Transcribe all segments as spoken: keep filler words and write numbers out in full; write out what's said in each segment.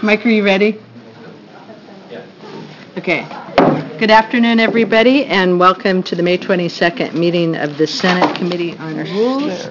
Mike, are you ready? Yeah. Okay. Good afternoon, everybody, and welcome to the May twenty-second meeting of the Senate Committee on Rules.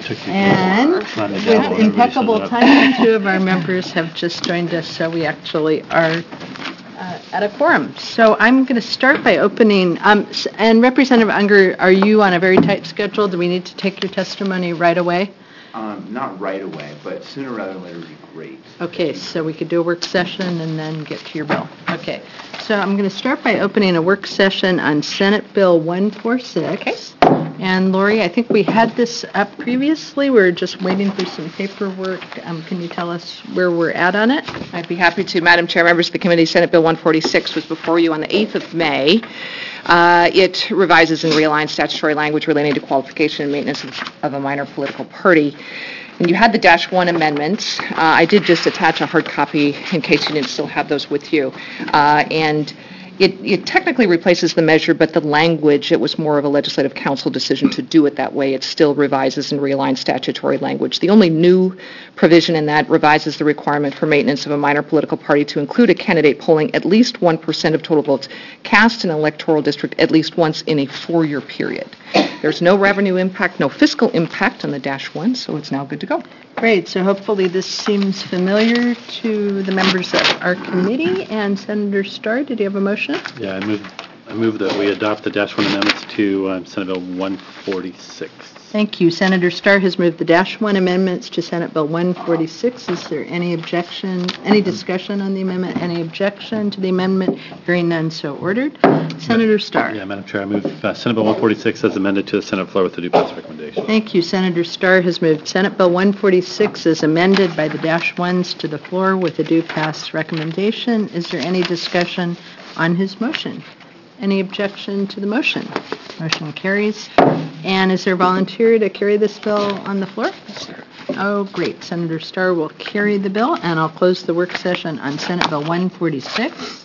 And with impeccable timing, two of our members have just joined us, so we actually are uh, at a quorum. So I'm going to start by opening, um, and Representative Unger, are you on a very tight schedule? Do we need to take your testimony right away? Um, not right away, but sooner rather than later would be great. Okay, so we could do a work session and then get to your bill. Okay, so I'm going to start by opening a work session on Senate Bill one forty-six. Okay. And Lori, I think we had this up previously. We were just waiting for some paperwork. Um, can you tell us where we're at on it? I'd be happy to. Madam Chair, members of the committee, Senate Bill one forty-six was before you on the eighth of May. Uh, it revises and realigns statutory language relating to qualification and maintenance of, of a minor political party. And you had the dash one amendments. Uh, I did just attach a hard copy in case you didn't still have those with you. Uh, and it, it technically replaces the measure, but the language, it was more of a legislative council decision to do it that way. It still revises and realigns statutory language. The only new provision in that revises the requirement for maintenance of a minor political party to include a candidate polling at least one percent of total votes cast in an electoral district at least once in a four-year period. There's no revenue impact, no fiscal impact on the dash one, so it's now good to go. Great. So hopefully this seems familiar to the members of our committee. And Senator Starr, did you have a motion? Yeah, I move, I move that we adopt the dash one amendments to um, Senate Bill one forty-six. Thank you. Senator Starr has moved the dash one amendments to Senate Bill one forty-six. Is there any objection, any discussion on the amendment? Any objection to the amendment? Hearing none, so ordered. Senator Starr. Yeah, Madam Chair, I move uh, Senate Bill one forty-six as amended to the Senate floor with the due pass recommendation. Thank you. Senator Starr has moved Senate Bill one forty-six as amended by the dash ones to the floor with a due pass recommendation. Is there any discussion on his motion? Any objection to the motion? Motion carries. And is there a volunteer to carry this bill on the floor? Yes, sir. Oh, great. Senator Starr will carry the bill, and I'll close the work session on Senate Bill one forty-six.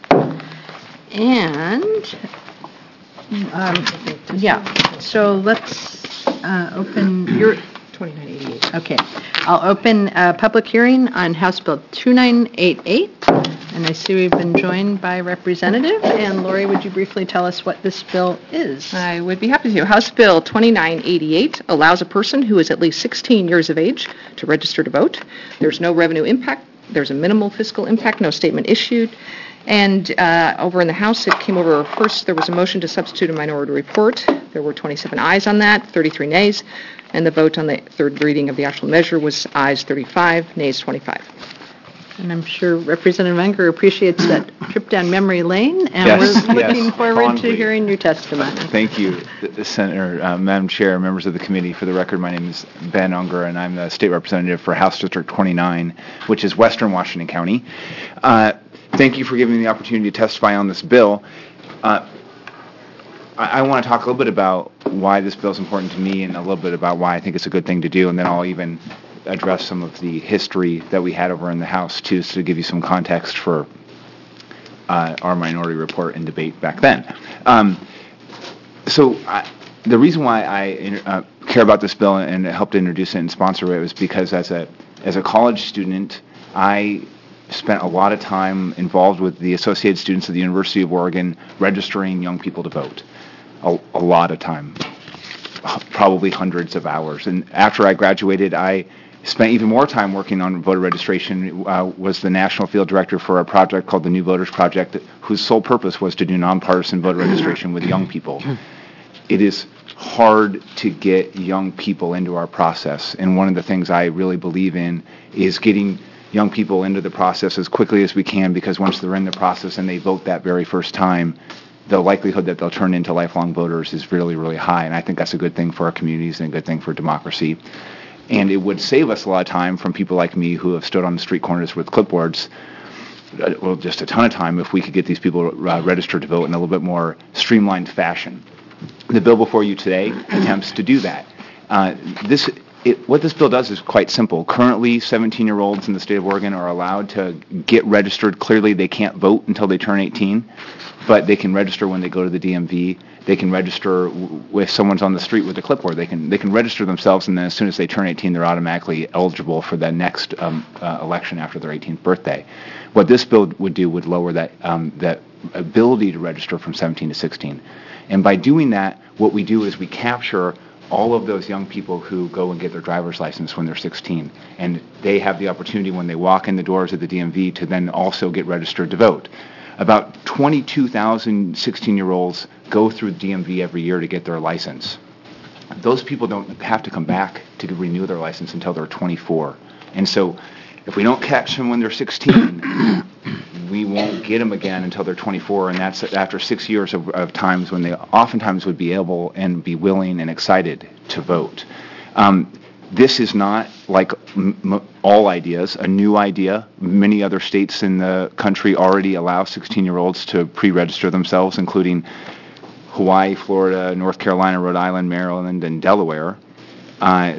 And, um, yeah, so let's uh, open your... twenty-nine eighty-eight. Okay. I'll open a public hearing on House Bill twenty-nine eighty-eight. And I see we've been joined by a representative. And Lori, would you briefly tell us what this bill is? I would be happy to. House Bill twenty-nine eighty-eight allows a person who is at least sixteen years of age to register to vote. There's no revenue impact. There's a minimal fiscal impact, no statement issued. And uh, over in the House, it came over first. There was a motion to substitute a minority report. There were twenty-seven ayes on that, thirty-three nays. And the vote on the third reading of the actual measure was ayes thirty-five, nays twenty-five. And I'm sure Representative Unger appreciates that trip down memory lane, and yes, we're looking yes, forward fondly. to hearing your testimony. Thank you, Senator, uh, Madam Chair, members of the committee. For the record, my name is Ben Unger, and I'm the state representative for House District twenty-nine, which is Western Washington County. Uh, thank you for giving me the opportunity to testify on this bill. Uh, I, I want to talk a little bit about why this bill is important to me and a little bit about why I think it's a good thing to do, and then I'll even address some of the history that we had over in the House, too, so to give you some context for uh, our minority report and debate back then. Um, so I, the reason why I uh, care about this bill and helped introduce it and sponsor it was because as a as a college student, I spent a lot of time involved with the Associated Students of the University of Oregon registering young people to vote. A, a lot of time, probably hundreds of hours. And after I graduated, I spent even more time working on voter registration, uh, was the national field director for a project called the New Voters Project, whose sole purpose was to do nonpartisan voter registration with young people. It is hard to get young people into our process, and one of the things I really believe in is getting young people into the process as quickly as we can, because once they're in the process and they vote that very first time, the likelihood that they'll turn into lifelong voters is really, really high, and I think that's a good thing for our communities and a good thing for democracy. And it would save us a lot of time from people like me who have stood on the street corners with clipboards, well, just a ton of time if we could get these people uh, registered to vote in a little bit more streamlined fashion. The bill before you today attempts to do that. Uh, this it, what this bill does is quite simple. Currently, seventeen-year-olds in the state of Oregon are allowed to get registered. Clearly, they can't vote until they turn eighteen, but they can register when they go to the D M V. They can register if someone's on the street with a clipboard. They can they can register themselves, and then as soon as they turn eighteen, they're automatically eligible for the next um, uh, election after their eighteenth birthday. What this bill would do would lower that um, that ability to register from seventeen to sixteen, and by doing that, what we do is we capture all of those young people who go and get their driver's license when they're sixteen, and they have the opportunity when they walk in the doors of the D M V to then also get registered to vote. About twenty-two thousand sixteen-year-olds go through the D M V every year to get their license. Those people don't have to come back to renew their license until they're twenty-four. And so if we don't catch them when they're sixteen, we won't get them again until they're twenty-four, and that's after six years of, of times when they oftentimes would be able and be willing and excited to vote. Um, This is not, like m- m- all ideas, a new idea. Many other states in the country already allow sixteen-year-olds to pre-register themselves, including Hawaii, Florida, North Carolina, Rhode Island, Maryland, and Delaware. Uh,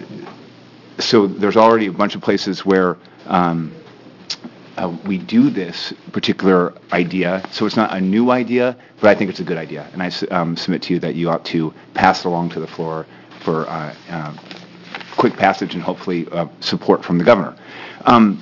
so there's already a bunch of places where um, uh, we do this particular idea. So it's not a new idea, but I think it's a good idea. And I um, submit to you that you ought to pass it along to the floor for uh, uh, quick passage and hopefully uh, support from the governor. Um,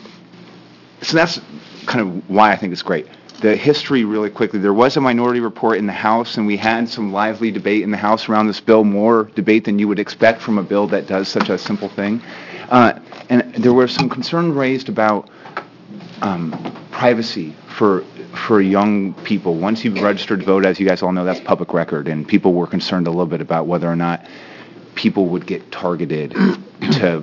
so that's kind of why I think it's great. The history really quickly, there was a minority report in the House, and we had some lively debate in the House around this bill, more debate than you would expect from a bill that does such a simple thing. Uh, and there was some concern raised about um, privacy for for young people. Once you've registered to vote, as you guys all know, that's public record, and people were concerned a little bit about whether or not people would get targeted to,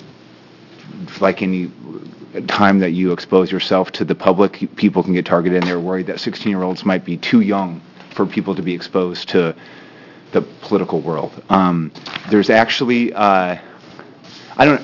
like any time that you expose yourself to the public, people can get targeted, and they're worried that sixteen-year-olds might be too young for people to be exposed to the political world. Um, there's actually, uh, I don't,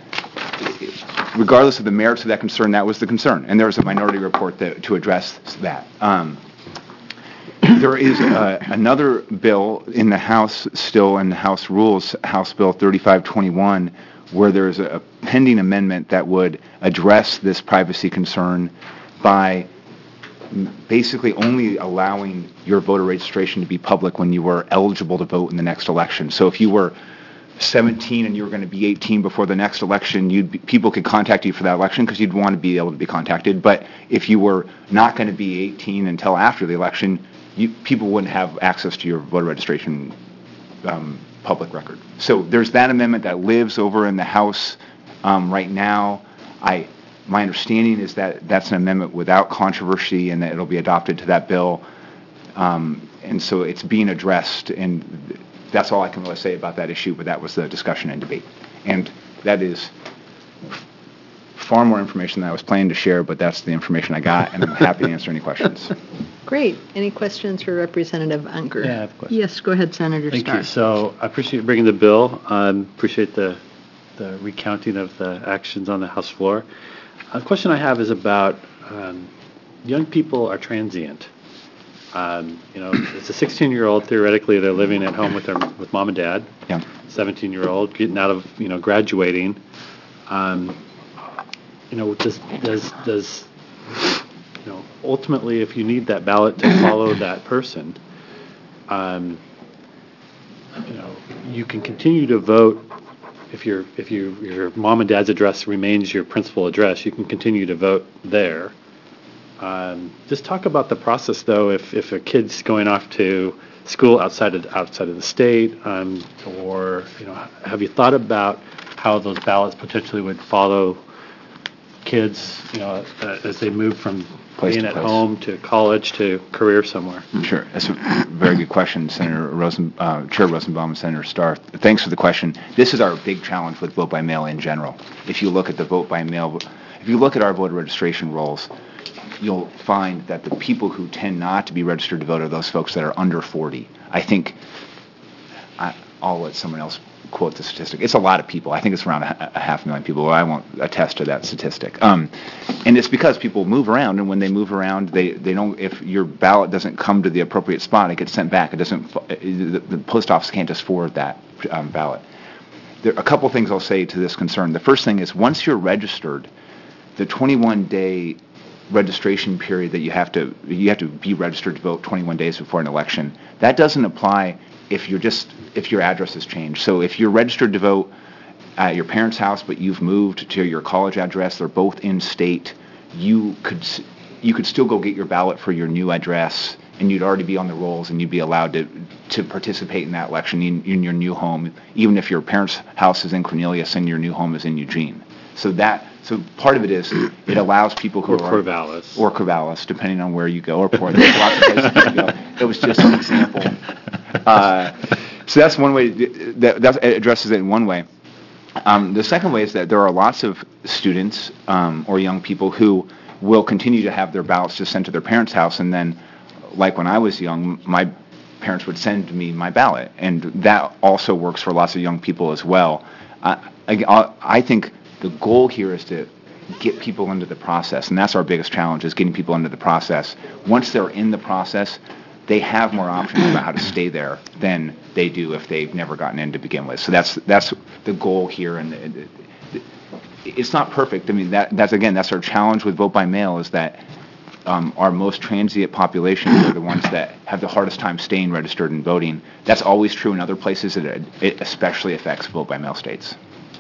regardless of the merits of that concern, that was the concern, and there was a minority report that, to address that. Um, There is uh, another bill in the House still, in the House Rules, House Bill thirty-five twenty-one, where there's a pending amendment that would address this privacy concern by basically only allowing your voter registration to be public when you were eligible to vote in the next election. So if you were seventeen and you were going to be eighteen before the next election, you'd be, people could contact you for that election because you'd want to be able to be contacted. But if you were not going to be eighteen until after the election, You, people wouldn't have access to your voter registration um, public record. So there's that amendment that lives over in the House um, right now. I, my understanding is that that's an amendment without controversy and that it'll be adopted to that bill. Um, and so it's being addressed, and that's all I can really say about that issue, but that was the discussion and debate. And that is far more information than I was planning to share, but that's the information I got, and I'm happy to answer any questions. Great. Any questions for Representative Unger? Yeah, I have a question. Yes, go ahead, Senator Thank Starr. you. So I appreciate bringing the bill. Um, appreciate the the recounting of the actions on the House floor. A question I have is about um, young people are transient. Um, you know, it's a sixteen-year-old. Theoretically, they're living at home with their with mom and dad. Yeah. seventeen-year-old getting out of you know graduating. Um, you know, does does does you know ultimately, if you need that ballot to follow that person, um, you know, you can continue to vote. If your if you your mom and dad's address remains your principal address, you can continue to vote there. Um, just talk about the process, though. If if a kid's going off to school outside of outside of the state, um, or you know, have you thought about how those ballots potentially would follow kids, you know, uh, as they move from Place being to at place. home to college to career somewhere? Sure. That's a very good question, Senator Rosen, uh, Chair Rosenbaum and Senator Starr. Thanks for the question. This is our big challenge with vote by mail in general. If you look at the vote by mail, if you look at our voter registration rolls, you'll find that the people who tend not to be registered to vote are those folks that are under forty. I think, I, I'll let someone else quote the statistic. It's a lot of people. I think it's around a, a half million people. I won't attest to that statistic. Um, and it's because people move around, and when they move around, they, they don't, if your ballot doesn't come to the appropriate spot, it gets sent back. It doesn't, the, the post office can't just forward that um, ballot. there are a couple things I'll say to this concern. The first thing is, once you're registered, the twenty-one day registration period that you have to you have to be registered to vote twenty-one days before an election, that doesn't apply if you're just if your address has changed. So if you're registered to vote at your parents' house, but you've moved to your college address, they're both in state, you could you could still go get your ballot for your new address, and you'd already be on the rolls, and you'd be allowed to to participate in that election in, in your new home, even if your parents' house is in Cornelius and your new home is in Eugene. So that so part of it is it allows people who Or are Corvallis. or Corvallis, depending on where you go, or Port. There's lots of places you can go. It was just an example. Uh, so that's one way. That, that addresses it in one way. Um, the second way is that there are lots of students um, or young people who will continue to have their ballots just sent to their parents' house, and then, like when I was young, my parents would send me my ballot, and that also works for lots of young people as well. Uh, I, I think the goal here is to get people into the process, and that's our biggest challenge, is getting people into the process. Once they're in the process, they have more options about how to stay there than they do if they've never gotten in to begin with. So that's that's the goal here, and it, it, it's not perfect. I mean, that that's again, that's our challenge with vote by mail, is that um, our most transient populations are the ones that have the hardest time staying registered and voting. That's always true in other places. It, it especially affects vote by mail states.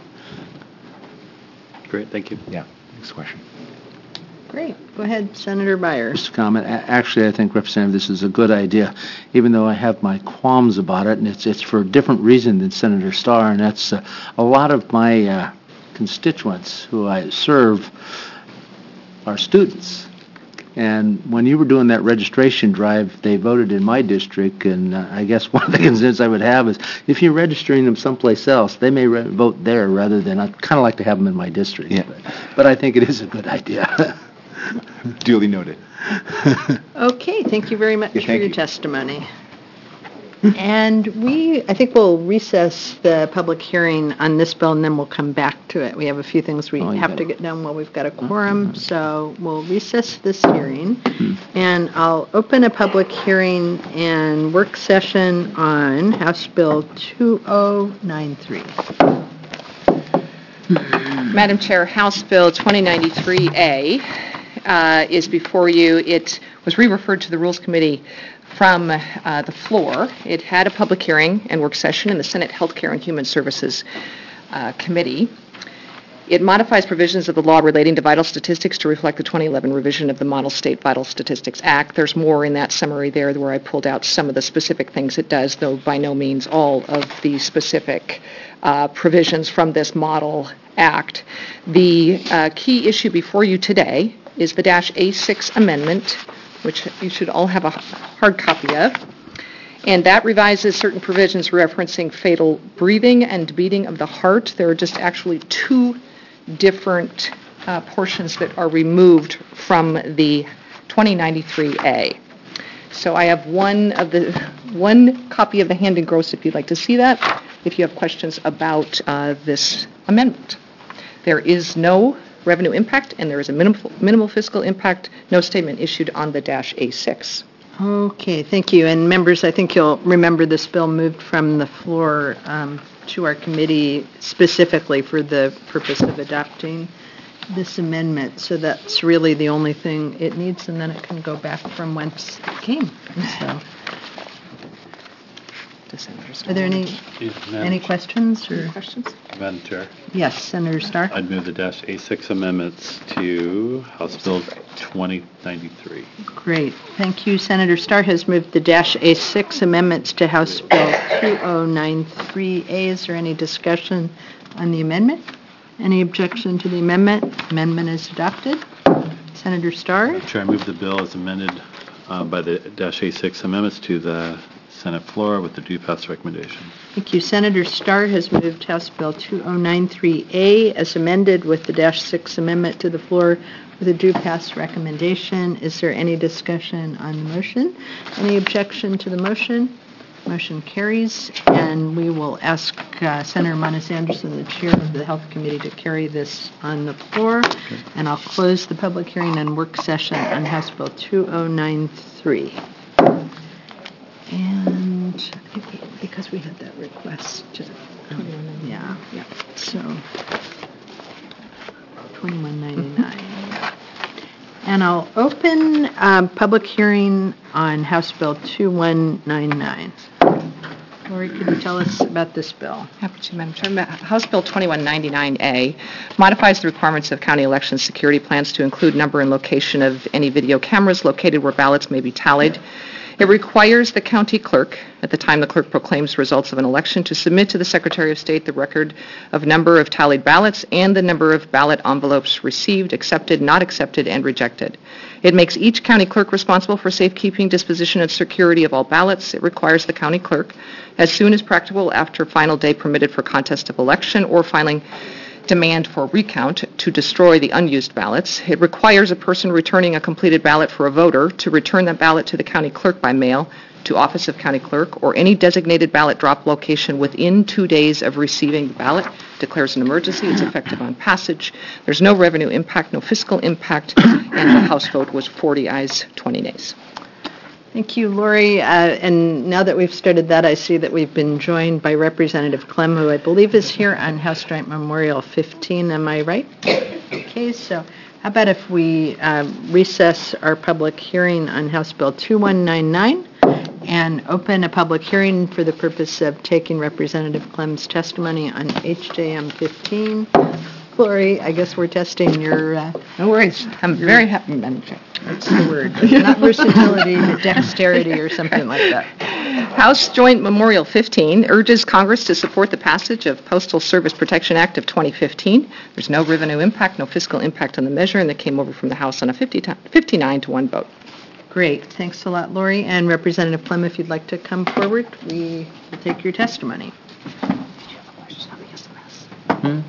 Great, thank you. Yeah. Next question. Great. Go ahead, Senator Byers. Just a comment. A- Actually, I think, Representative, this is a good idea, even though I have my qualms about it, and it's it's for a different reason than Senator Starr, and that's uh, a lot of my uh, constituents who I serve are students. And when you were doing that registration drive, they voted in my district, and uh, I guess one of the concerns I would have is if you're registering them someplace else, they may re- vote there rather than, I'd kind of like to have them in my district. Yeah. But, but I think it is a good idea. Duly noted. Okay, thank you very much Yeah, for thank your you. testimony. And we, I think we'll recess the public hearing on this bill, and then we'll come back to it. We have a few things we Oh, you have got to it. get done while we've got a quorum, so we'll recess this hearing. And I'll open a public hearing and work session on House Bill two oh nine three. Madam Chair, House Bill twenty ninety-three A uh, is before you. It was re-referred to the Rules Committee from uh, the floor. It had a public hearing and work session in the Senate Healthcare and Human Services uh, Committee. It modifies provisions of the law relating to vital statistics to reflect the twenty eleven revision of the Model State Vital Statistics Act. There's more in that summary there where I pulled out some of the specific things it does, though by no means all of the specific uh, provisions from this model act. The uh, key issue before you today is the Dash A six amendment, which you should all have a hard copy of. And that revises certain provisions referencing fatal breathing and beating of the heart. There are just actually two different uh, portions that are removed from the twenty ninety-three A. So I have one of the one copy of the hand engrossed if you'd like to see that, if you have questions about uh, this amendment. There is no revenue impact, and there is a minimal, minimal fiscal impact. No statement issued on the Dash A six. Okay, thank you. And members, I think you'll remember this bill moved from the floor um, to our committee specifically for the purpose of adopting this amendment. So that's really the only thing it needs, and then it can go back from whence it came. So, are there any any questions or Questions? Madam Chair, yes, Senator Starr? I'd move the Dash A six amendments to House Bill twenty ninety-three. Great. Thank you. Senator Starr has moved the Dash A six amendments to House Bill two oh nine three A. Is there any discussion on the amendment? Any objection to the amendment? Amendment is adopted. Senator Starr? Madam Chair, I move the bill as amended uh, by the Dash A six amendments to the Senate floor with the due pass recommendation. Thank you. Senator Starr has moved House Bill two oh nine three A as amended with the Dash six amendment to the floor with a due pass recommendation. Is there any discussion on the motion? Any objection to the motion? Motion carries, and we will ask uh, Senator Monis Anderson, the chair of the Health Committee, to carry this on the floor. And I'll close the public hearing and work session on House Bill two oh nine three. And because we had that request, Yeah, so twenty-one ninety-nine. And I'll open um, public hearing on House Bill twenty-one ninety-nine. Lori, could you tell us about this bill? Happy to, Madam Chair. House Bill twenty-one ninety-nine A modifies the requirements of county election security plans to include number and location of any video cameras located where ballots may be tallied. It requires the county clerk, at the time the clerk proclaims results of an election, to submit to the Secretary of State the record of number of tallied ballots and the number of ballot envelopes received, accepted, not accepted, and rejected. It makes each county clerk responsible for safekeeping, disposition, and security of all ballots. It requires the county clerk, as soon as practicable after final day permitted for contest of election or filing demand for recount, to destroy the unused ballots. It requires a person returning a completed ballot for a voter to return that ballot to the county clerk by mail, to Office of County Clerk, or any designated ballot drop location within two days of receiving the ballot. Declares an emergency. It's effective on passage. There's no revenue impact, no fiscal impact, and the House vote was forty ayes, twenty nays. Thank you, Lori. Uh, and now that we've started that, I see that we've been joined by Representative Clem, who I believe is here on House Joint Memorial fifteen. Am I right? Okay, so how about if we uh, recess our public hearing on House Bill twenty-one ninety-nine and open a public hearing for the purpose of taking Representative Clem's testimony on H J M fifteen. Lori, I guess we're testing your... Uh, no worries. I'm very happy, Madam Chair. That's the word. Not versatility, but dexterity or something like that. House Joint Memorial fifteen urges Congress to support the passage of Postal Service Protection Act of twenty fifteen. There's no revenue impact, no fiscal impact on the measure, and that came over from the House on a fifty-nine to one vote. Great. Thanks a lot, Lori. And Representative Clem, if you'd like to come forward, we will take your testimony. Hmm?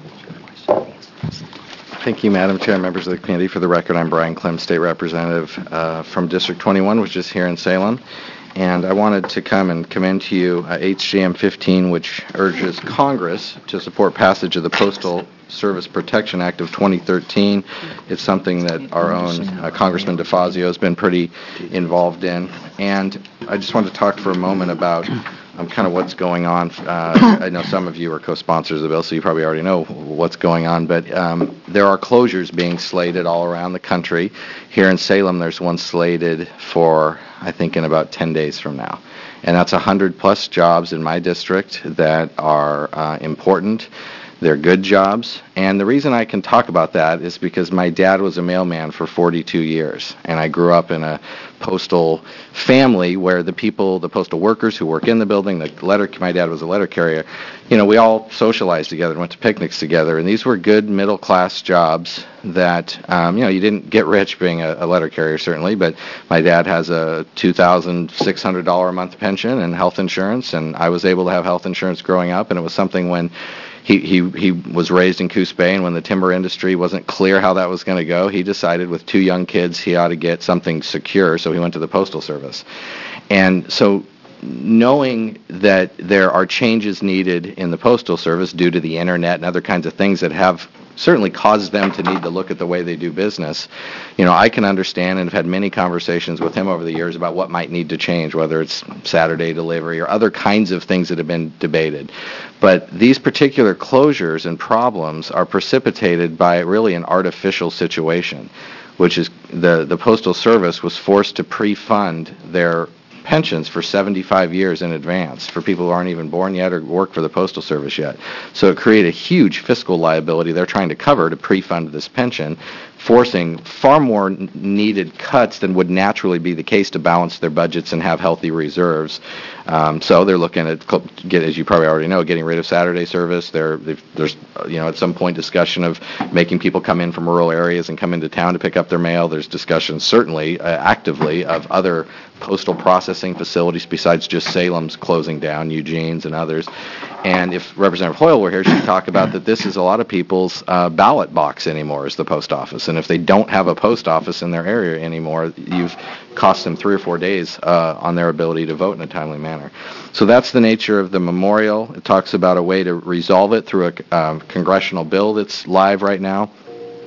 Thank you, Madam Chair, members of the committee. For the record, I'm Brian Clem, State Representative uh, from District twenty-one, which is here in Salem. And I wanted to come and commend to you uh, H J M fifteen, which urges Congress to support passage of the Postal Service Protection Act of twenty thirteen. It's something that our own uh, Congressman DeFazio has been pretty involved in. And I just want to talk for a moment about um, kind of what's going on. Uh, I know some of you are co-sponsors of the bill, so you probably already know what's going on. But um, there are closures being slated all around the country. Here in Salem, there's one slated for, I think, in about ten days from now. And that's one hundred plus jobs in my district that are uh, important. They're good jobs. And the reason I can talk about that is because my dad was a mailman for forty-two years. And I grew up in a postal family where the people, the postal workers who work in the building, the letter, my dad was a letter carrier, you know, we all socialized together and went to picnics together. And these were good middle-class jobs that, um, you know, you didn't get rich being a, a letter carrier, certainly, but my dad has a two thousand six hundred dollars a month pension and health insurance, and I was able to have health insurance growing up, and it was something when He, he he was raised in Coos Bay, and when the timber industry wasn't clear how that was going to go, he decided with two young kids he ought to get something secure, so he went to the Postal Service. And so knowing that there are changes needed in the Postal Service due to the Internet and other kinds of things that have certainly caused them to need to look at the way they do business, you know, I can understand and have had many conversations with him over the years about what might need to change, whether it's Saturday delivery or other kinds of things that have been debated. But these particular closures and problems are precipitated by really an artificial situation, which is the, the Postal Service was forced to pre-fund their pensions for seventy-five years in advance for people who aren't even born yet or work for the Postal Service yet. So it created a huge fiscal liability they're trying to cover to pre-fund this pension, forcing far more needed cuts than would naturally be the case to balance their budgets and have healthy reserves. Um, so they're looking at, get, as you probably already know, getting rid of Saturday service. They're, there's, you know, at some point discussion of making people come in from rural areas and come into town to pick up their mail. There's discussion, certainly, uh, actively, of other postal processing facilities besides just Salem's closing down, Eugene's and others. And if Representative Hoyle were here, she'd talk about that this is a lot of people's uh, ballot box anymore is the post office. And if they don't have a post office in their area anymore, you've cost them three or four days uh, on their ability to vote in a timely manner. So that's the nature of the memorial. It talks about a way to resolve it through a um, congressional bill that's live right now.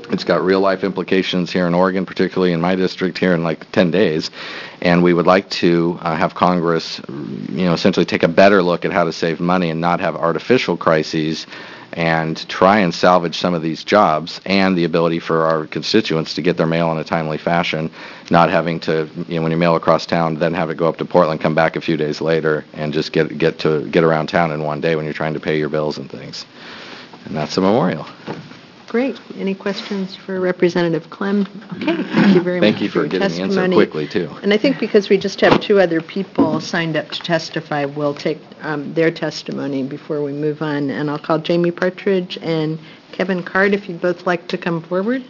It's got real-life implications here in Oregon, particularly in my district here in like ten days. And we would like to uh, have Congress, you know, essentially take a better look at how to save money and not have artificial crises, and try and salvage some of these jobs and the ability for our constituents to get their mail in a timely fashion, not having to, you know, when you mail across town, then have it go up to Portland, come back a few days later, and just get get to get around town in one day when you're trying to pay your bills and things. And that's the memorial. Great. Any questions for Representative Clem? Okay, thank you very much Thank you for your getting me in so testimony. quickly, too. And I think because we just have two other people signed up to testify, we'll take um, their testimony before we move on. And I'll call Jamie Partridge and Kevin Card if you'd both like to come forward.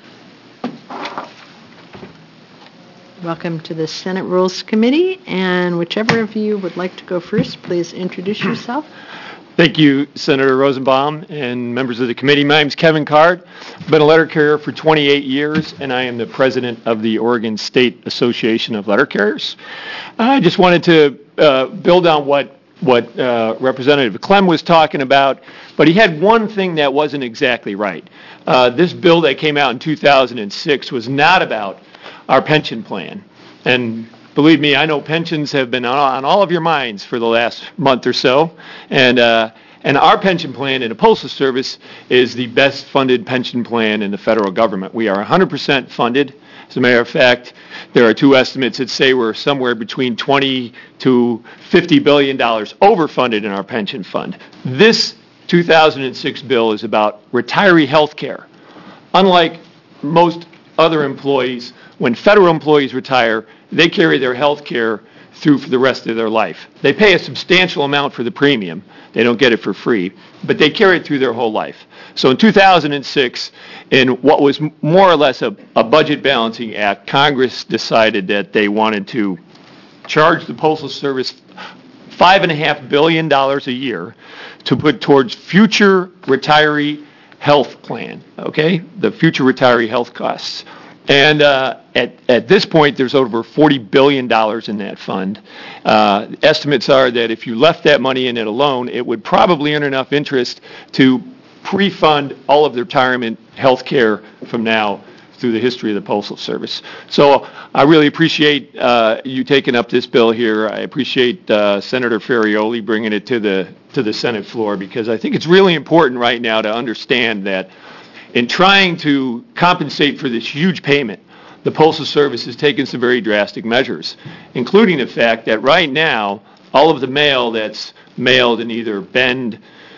Welcome to the Senate Rules Committee. And whichever of you would like to go first, please introduce yourself. Thank you, Senator Rosenbaum and members of the committee. My name is Kevin Card. I've been a letter carrier for twenty-eight years, and I am the president of the Oregon State Association of Letter Carriers. I just wanted to uh, build on what, what uh, Representative Clem was talking about, but he had one thing that wasn't exactly right. Uh, this bill that came out in two thousand six was not about our pension plan. And believe me, I know pensions have been on all of your minds for the last month or so, and uh, and our pension plan in the Postal Service is the best funded pension plan in the federal government. We are one hundred percent funded. As a matter of fact, there are two estimates that say we're somewhere between twenty to fifty billion dollars overfunded in our pension fund. This two thousand six bill is about retiree health care. Unlike most other employees, when federal employees retire, they carry their health care through for the rest of their life. They pay a substantial amount for the premium. They don't get it for free, but they carry it through their whole life. So in two thousand six, in what was more or less a, a budget balancing act, Congress decided that they wanted to charge the Postal Service five and a half billion dollars a year to put towards future retiree health plan, okay? The future retiree health costs. And uh, at, at this point, there's over forty billion dollars in that fund. Uh, estimates are that if you left that money in it alone, it would probably earn enough interest to pre-fund all of the retirement health care from now through the history of the Postal Service. So I really appreciate uh, you taking up this bill here. I appreciate uh, Senator Ferrioli bringing it to the to the Senate floor, because I think it's really important right now to understand that in trying to compensate for this huge payment, the Postal Service has taken some very drastic measures, including the fact that right now, all of the mail that's mailed in either Bend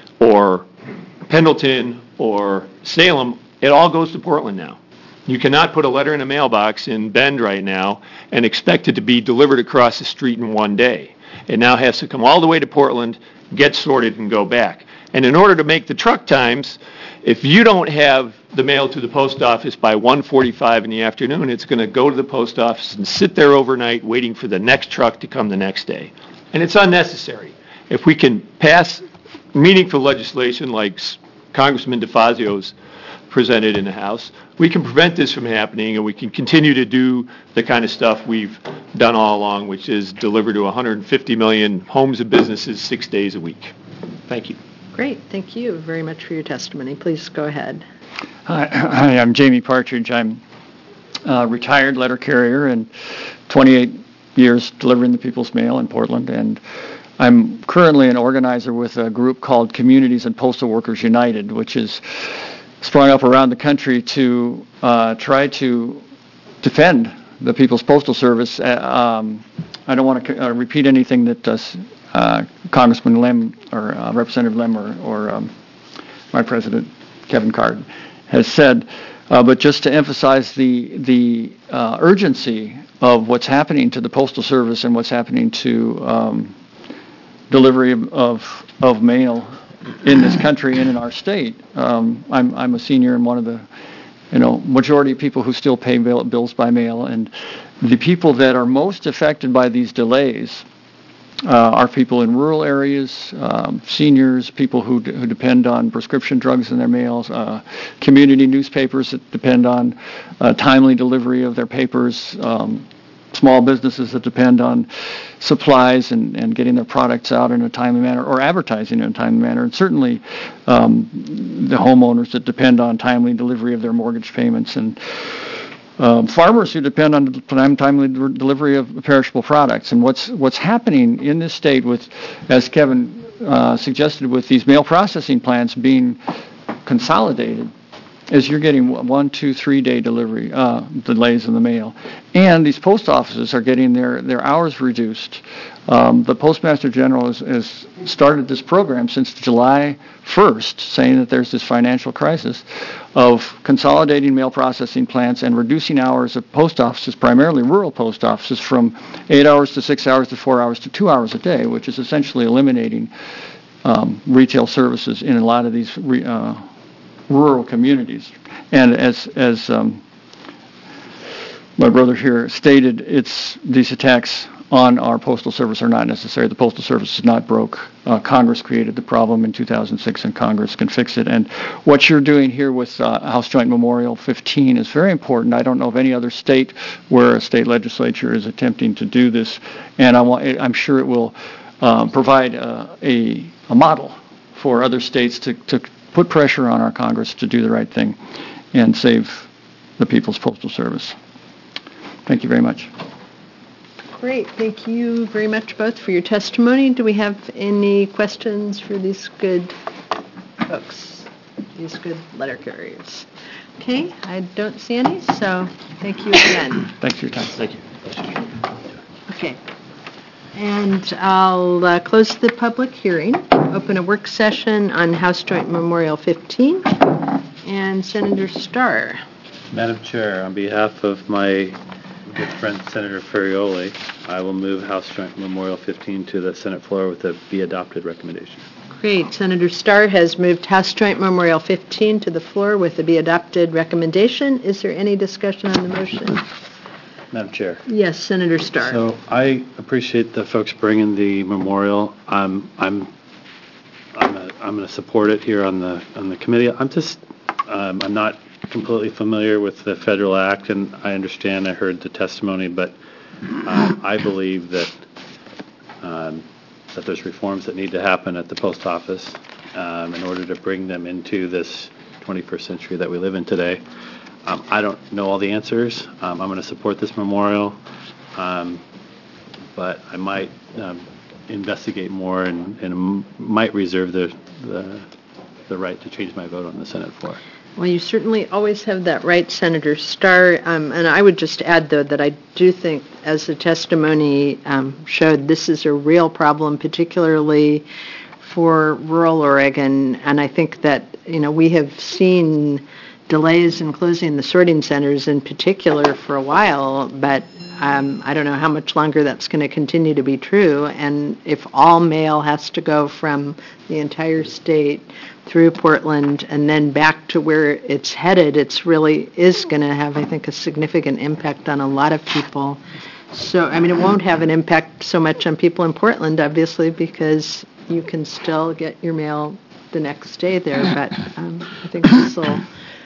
or Pendleton or Salem, it all goes to Portland now. You cannot put a letter in a mailbox in Bend right now and expect it to be delivered across the street in one day. It now has to come all the way to Portland, get sorted, and go back. And in order to make the truck times, if you don't have the mail to the post office by one forty-five in the afternoon, it's going to go to the post office and sit there overnight waiting for the next truck to come the next day. And it's unnecessary. If we can pass meaningful legislation like Congressman DeFazio's presented in the House, we can prevent this from happening, and we can continue to do the kind of stuff we've done all along, which is deliver to one hundred fifty million homes and businesses six days a week. Thank you. Great. Thank you very much for your testimony. Please go ahead. Hi, hi, I'm Jamie Partridge. I'm a retired letter carrier and twenty-eight years delivering the People's Mail in Portland, and I'm currently an organizer with a group called Communities and Postal Workers United, which is sprung up around the country to uh, try to defend the People's Postal Service. Uh, um, I don't want to uh, repeat anything that uh, uh, Congressman Lem or uh, Representative Lem or, or um, my president, Kevin Card, has said, uh, but just to emphasize the the uh, urgency of what's happening to the Postal Service and what's happening to um, delivery of, of of mail in this country and in our state. Um, I'm I'm a senior and one of the, you know, majority of people who still pay bill, bills by mail, and the people that are most affected by these delays uh, are people in rural areas, um, seniors, people who d- who depend on prescription drugs in their mails, uh, community newspapers that depend on uh, timely delivery of their papers, um, small businesses that depend on supplies and, and getting their products out in a timely manner, or advertising in a timely manner, and certainly um, the homeowners that depend on timely delivery of their mortgage payments, and um, farmers who depend on time, timely de- delivery of perishable products. And what's what's happening in this state with, as Kevin uh, suggested, with these mail processing plants being consolidated, is you're getting one, two, three day delivery uh, delays in the mail, and these post offices are getting their, their hours reduced. Um, the Postmaster General has, has started this program since July first, saying that there's this financial crisis of consolidating mail processing plants and reducing hours of post offices, primarily rural post offices, from eight hours to six hours to four hours to two hours a day, which is essentially eliminating um, retail services in a lot of these re, uh, rural communities. And as as um, my brother here stated, it's these attacks on our postal service are not necessary. The postal service is not broke. Uh, Congress created the problem in two thousand six, and Congress can fix it. And what you're doing here with uh, House Joint Memorial fifteen is very important. I don't know of any other state where a state legislature is attempting to do this, and I want, I'm sure it will uh, provide uh, a, a model for other states to, to put pressure on our Congress to do the right thing and save the People's Postal Service. Thank you very much. Great. Thank you very much both for your testimony. Do we have any questions for these good folks, these good letter carriers? Okay, I don't see any, so thank you again. Thanks for your time. Thank you. Okay. And I'll uh, close the public hearing, open a work session on House Joint Memorial fifteen, and Senator Starr. Madam Chair, on behalf of my good friend Senator Ferrioli, I will move House Joint Memorial fifteen to the Senate floor with a be adopted recommendation. Great. Senator Starr has moved House Joint Memorial fifteen to the floor with a be adopted recommendation. Is there any discussion on the motion? Madam Chair. Yes, Senator Starr. So I appreciate the folks bringing the memorial. I'm I'm I'm a, I'm going to support it here on the on the committee. I'm just um, I'm not completely familiar with the federal act, and I understand. I heard the testimony, but um, I believe that um, that there's reforms that need to happen at the post office um, in order to bring them into this twenty-first century that we live in today. Um, I don't know all the answers. Um, I'm going to support this memorial, um, but I might um, investigate more and, and might reserve the, the the right to change my vote on the Senate floor. Well, you certainly always have that right, Senator Starr. Um, and I would just add, though, that I do think, as the testimony um, showed, this is a real problem, particularly for rural Oregon. And I think that, you know, we have seen delays in closing the sorting centers in particular for a while, but um, I don't know how much longer that's going to continue to be true. And if all mail has to go from the entire state through Portland and then back to where it's headed, it's really is going to have, I think, a significant impact on a lot of people. So, I mean, it won't have an impact so much on people in Portland, obviously, because you can still get your mail the next day there, but um, I think this will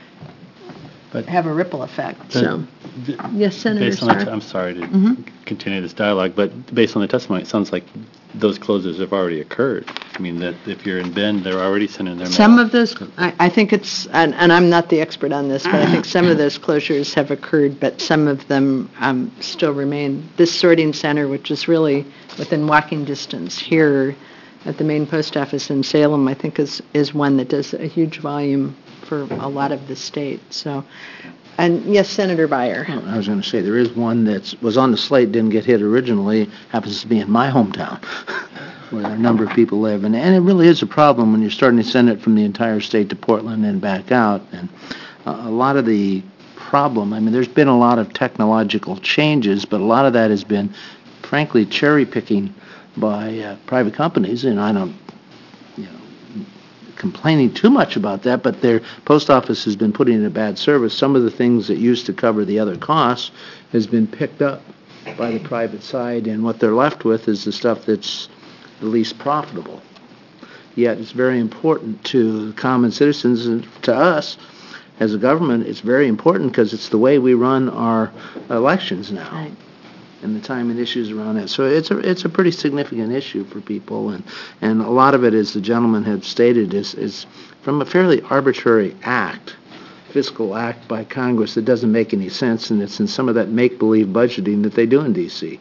But have a ripple effect. the- So, yes, Senator Based on the, Starr. t- I'm sorry to Mhm. continue this dialogue, but based on the testimony, it sounds like those closures have already occurred. I mean, that if you're in Bend, they're already sending their mail. Some of those, I, I think it's, and, and I'm not the expert on this, but I think some of those closures have occurred, but some of them um, still remain. This sorting center, which is really within walking distance here at the main post office in Salem, I think is, is one that does a huge volume for a lot of the state. So, and yes, Senator Beyer. I was going to say, there is one that was on the slate, didn't get hit originally, happens to be in my hometown, where a number of people live. And, and it really is a problem when you're starting to send it from the entire state to Portland and back out. And uh, a lot of the problem, I mean, there's been a lot of technological changes, but a lot of that has been, frankly, cherry picking by uh, private companies. And I don't, you know, complaining too much about that, but their post office has been putting in a bad service. Some of the things that used to cover the other costs has been picked up by the private side, and what they're left with is the stuff that's the least profitable. Yet it's very important to common citizens and to us as a government. It's very important because it's the way we run our elections now. Right. and the time and issues around that. So it's a it's a pretty significant issue for people, and and a lot of it, as the gentleman had stated, is is from a fairly arbitrary act, fiscal act by Congress that doesn't make any sense, and it's in some of that make-believe budgeting that they do in D C.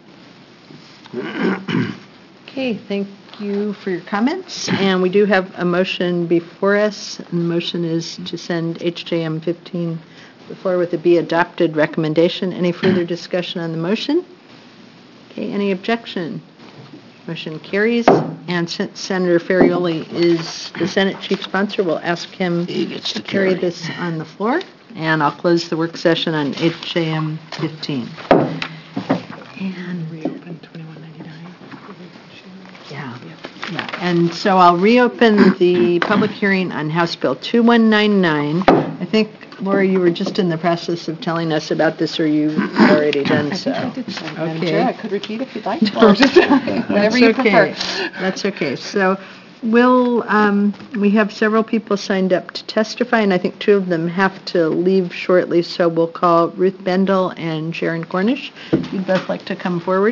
Okay, thank you for your comments. And we do have a motion before us, and the motion is to send H J M fifteen to the floor with a be adopted recommendation. Any further discussion on the motion? Okay, any objection? Motion carries. And since Senator Ferrioli is the Senate Chief Sponsor, we'll ask him He gets to to carry carry. this on the floor. And I'll close the work session on H J M fifteen. And reopen twenty-one ninety-nine. Yeah. Yeah. And so I'll reopen the public hearing on House Bill two one nine nine. I think, Laura, you were just in the process of telling us about this, or you've already done so. I did so, Madam Okay. Chair. I could repeat if you'd like to, or just whatever That's you okay. prefer. That's okay. So we'll, um, we have several people signed up to testify, and I think two of them have to leave shortly, so we'll call Ruth Bendel and Sharon Cornish. You'd both like to come forward?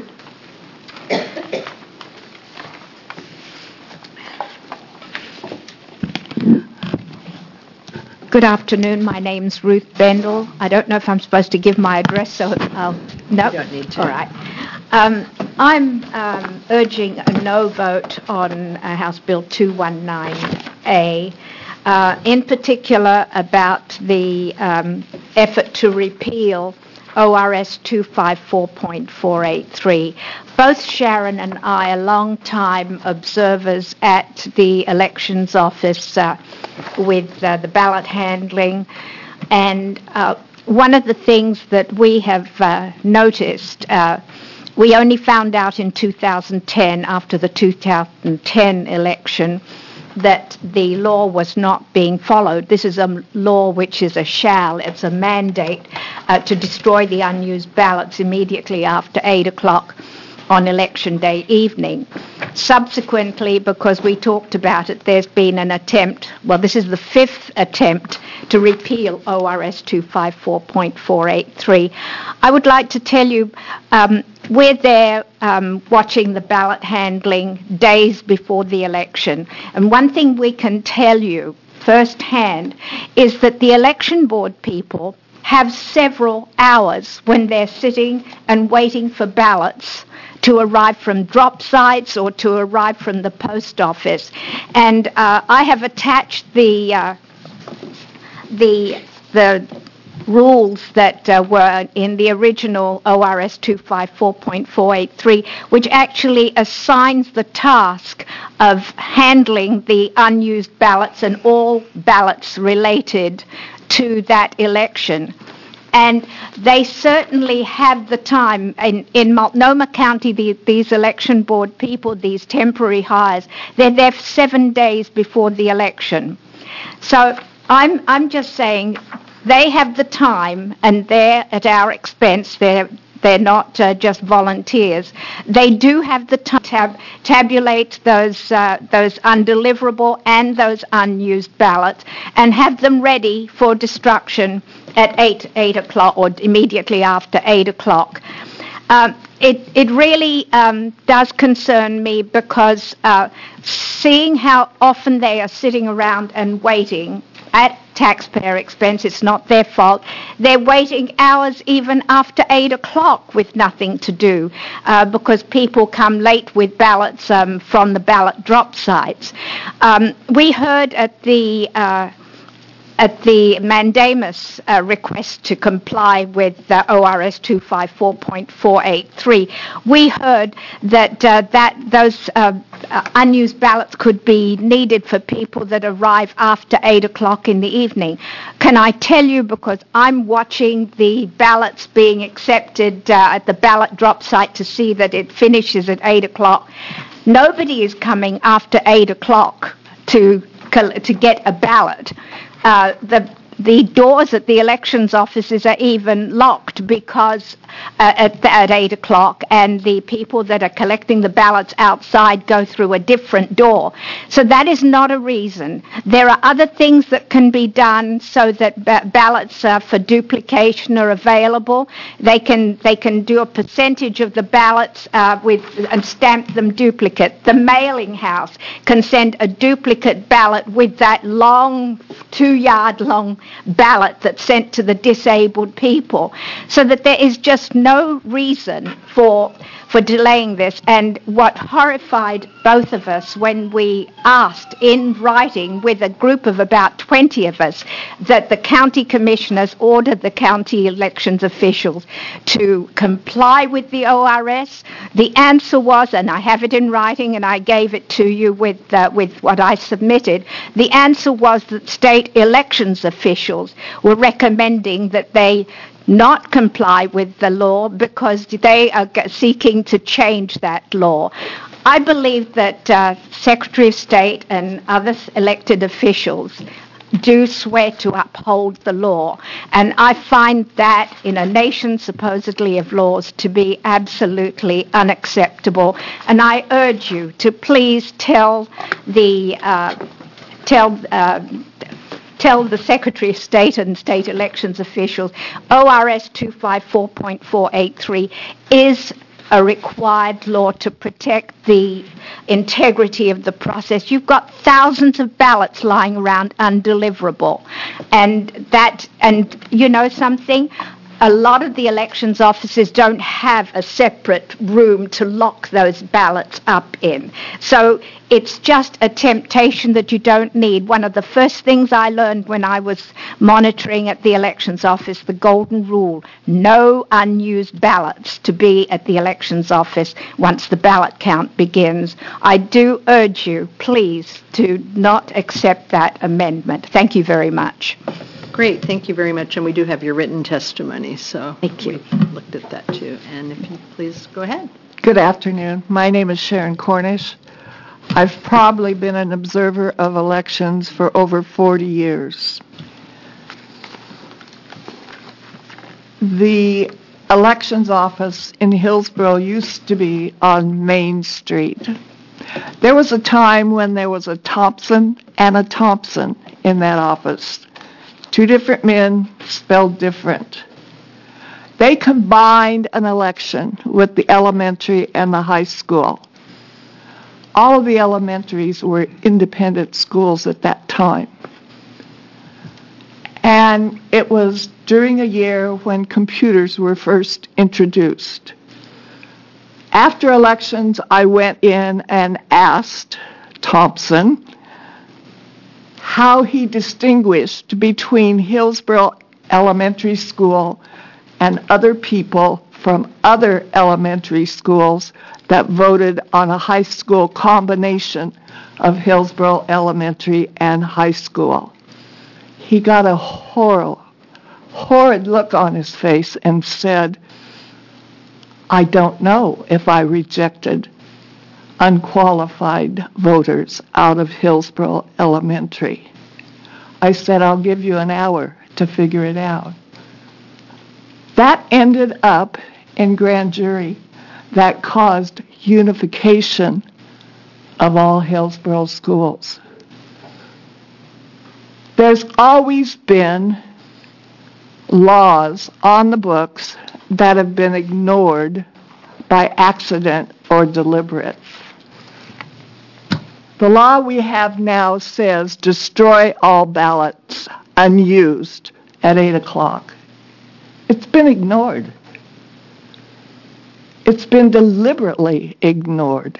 Good afternoon. My name's Ruth Bendel. I don't know if I'm supposed to give my address, so I'll... No? You don't need to. All right. Um, I'm um, urging a no vote on uh, House Bill two nineteen A, uh, in particular about the um, effort to repeal O R S two fifty-four point four eight three. Both Sharon and I are long-time observers at the elections office uh, with uh, the ballot handling, and uh, one of the things that we have uh, noticed, uh, we only found out in two thousand ten, after the two thousand ten election, that the law was not being followed. This is a law which is a shall, it's a mandate uh, to destroy the unused ballots immediately after eight o'clock on election day evening. Subsequently, because we talked about it, there's been an attempt, well, this is the fifth attempt to repeal O R S two fifty-four point four eight three. I would like to tell you, um, we're there um, watching the ballot handling days before the election, and one thing we can tell you firsthand is that the election board people have several hours when they're sitting and waiting for ballots to arrive from drop sites or to arrive from the post office. And uh, I have attached the uh, the the rules that uh, were in the original O R S two fifty-four point four eight three, which actually assigns the task of handling the unused ballots and all ballots related to that election. And they certainly have the time. In, in Multnomah County, the, these election board people, these temporary hires, they're there seven days before the election. So I'm, I'm just saying they have the time, and they're at our expense. They're, they're not uh, just volunteers. They do have the time to tab- tabulate those, uh, those undeliverable and those unused ballots and have them ready for destruction at eight, eight o'clock or immediately after eight o'clock. Um, it, it really um, does concern me because uh, seeing how often they are sitting around and waiting at taxpayer expense, it's not their fault. They're waiting hours even after eight o'clock with nothing to do uh, because people come late with ballots um, from the ballot drop sites. Um, we heard at the uh, at the mandamus uh, request to comply with uh, O R S two fifty-four point four eight three, we heard that uh, that those uh, uh, unused ballots could be needed for people that arrive after eight o'clock in the evening. Can I tell you, because I'm watching the ballots being accepted uh, at the ballot drop site to see that it finishes at eight o'clock, nobody is coming after eight o'clock to to get a ballot. Uh, the the doors at the elections offices are even locked because uh, at, at eight o'clock, and the people that are collecting the ballots outside go through a different door. So that is not a reason. There are other things that can be done so that ba- ballots uh, for duplication are available. They can they can do a percentage of the ballots uh, with and stamp them duplicate. The mailing house can send a duplicate ballot with that long, two-yard long ballot that's sent to the disabled people, so that there is just no reason for for delaying this. And what horrified both of us when we asked in writing with a group of about twenty of us that the county commissioners ordered the county elections officials to comply with the O R S, the answer was, and I have it in writing and I gave it to you with uh, with what I submitted, the answer was that state elections officials were recommending that they not comply with the law because they are seeking to change that law. I believe that uh, Secretary of State and other elected officials do swear to uphold the law, and I find that in a nation supposedly of laws to be absolutely unacceptable. And I urge you to please tell the uh, tell. Uh, Tell the Secretary of State and state elections officials O R S two fifty-four point four eight three is a required law to protect the integrity of the process. You've got thousands of ballots lying around undeliverable. And that, and you know something? A lot of the elections offices don't have a separate room to lock those ballots up in. So it's just a temptation that you don't need. One of the first things I learned when I was monitoring at the elections office, the golden rule, no unused ballots to be at the elections office once the ballot count begins. I do urge you, please, to not accept that amendment. Thank you very much. Great, thank you very much, and we do have your written testimony, so Thank you. we looked at that too. And if you please go ahead. Good afternoon. My name is Sharon Cornish. I've probably been an observer of elections for over forty years. The elections office in Hillsborough used to be on Main Street. There was a time when there was a Thompson and a Thompson in that office. Two different men, spelled different. They combined an election with the elementary and the high school. All of the elementaries were independent schools at that time. And it was during a year when computers were first introduced. After elections, I went in and asked Thompson how he distinguished between Hillsborough Elementary School and other people from other elementary schools that voted on a high school combination of Hillsborough Elementary and high school. He got a horrible, horrid look on his face and said, I don't know if I rejected unqualified voters out of Hillsborough Elementary. I said, I'll give you an hour to figure it out. That ended up in grand jury. That caused unification of all Hillsborough schools. There's always been laws on the books that have been ignored by accident or deliberate. The law we have now says destroy all ballots unused at eight o'clock. It's been ignored. It's been deliberately ignored.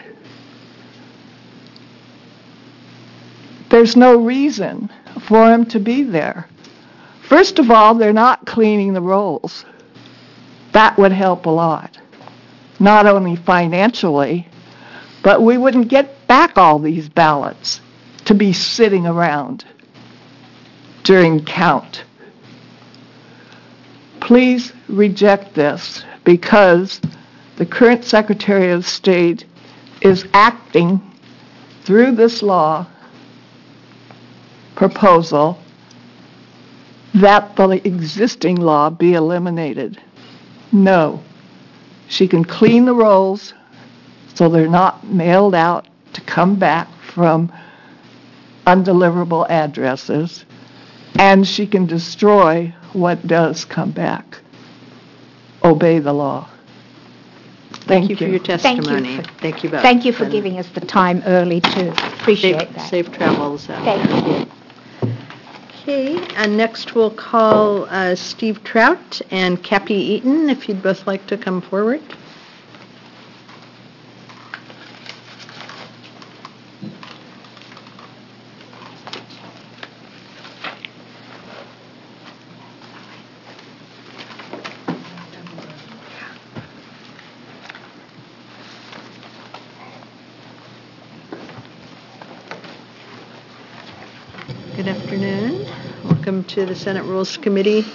There's no reason for him to be there. First of all, they're not cleaning the rolls. That would help a lot. Not only financially, but we wouldn't get back all these ballots to be sitting around during count. Please reject this because the current Secretary of State is acting through this law proposal that the existing law be eliminated. No. She can clean the rolls so they're not mailed out to come back from undeliverable addresses, and she can destroy what does come back. Obey the law. Thank Thank you for you. your Thank you testimony. for- Thank you both. Thank you for And giving us the time early to appreciate safe- that. Safe travels. uh, Thank you. Okay, and next we'll call uh, Steve Trout and Cappy Eaton, if you'd both like to come forward. Good afternoon. Welcome to the Senate Rules Committee.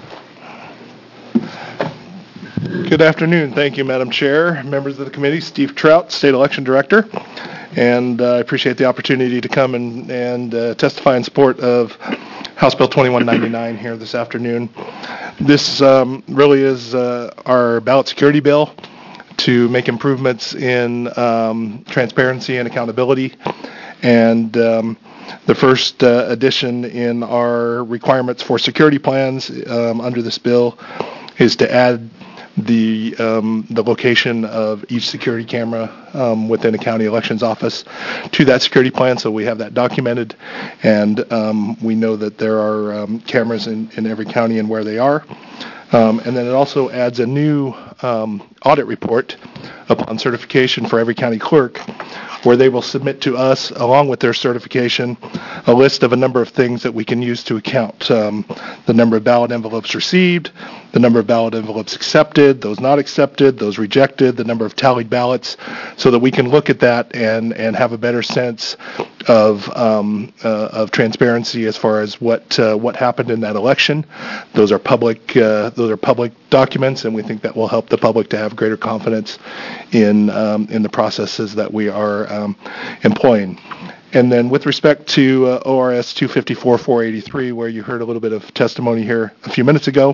Good afternoon. Thank you, Madam Chair, members of the committee. Steve Trout, State Election Director, and uh, I appreciate the opportunity to come and, and uh, testify in support of House Bill twenty-one ninety-nine here this afternoon. This um, really is uh, our ballot security bill to make improvements in um, transparency and accountability, and um, the first uh, addition in our requirements for security plans um, under this bill is to add the um, the location of each security camera um, within a county elections office to that security plan, so we have that documented, and um, we know that there are um, cameras in, in every county and where they are. Um, and then it also adds a new um, audit report upon certification for every county clerk, where they will submit to us, along with their certification, a list of a number of things that we can use to account. Um, the number of ballot envelopes received, the number of ballot envelopes accepted, those not accepted, those rejected, the number of tallied ballots, so that we can look at that and, and have a better sense of um, uh, of transparency as far as what uh, what happened in that election. Those are public uh, those are public documents, and we think that will help the public to have greater confidence in um, in the processes that we are um, employing. And then with respect to uh, O R S two fifty-four four eighty-three, where you heard a little bit of testimony here a few minutes ago,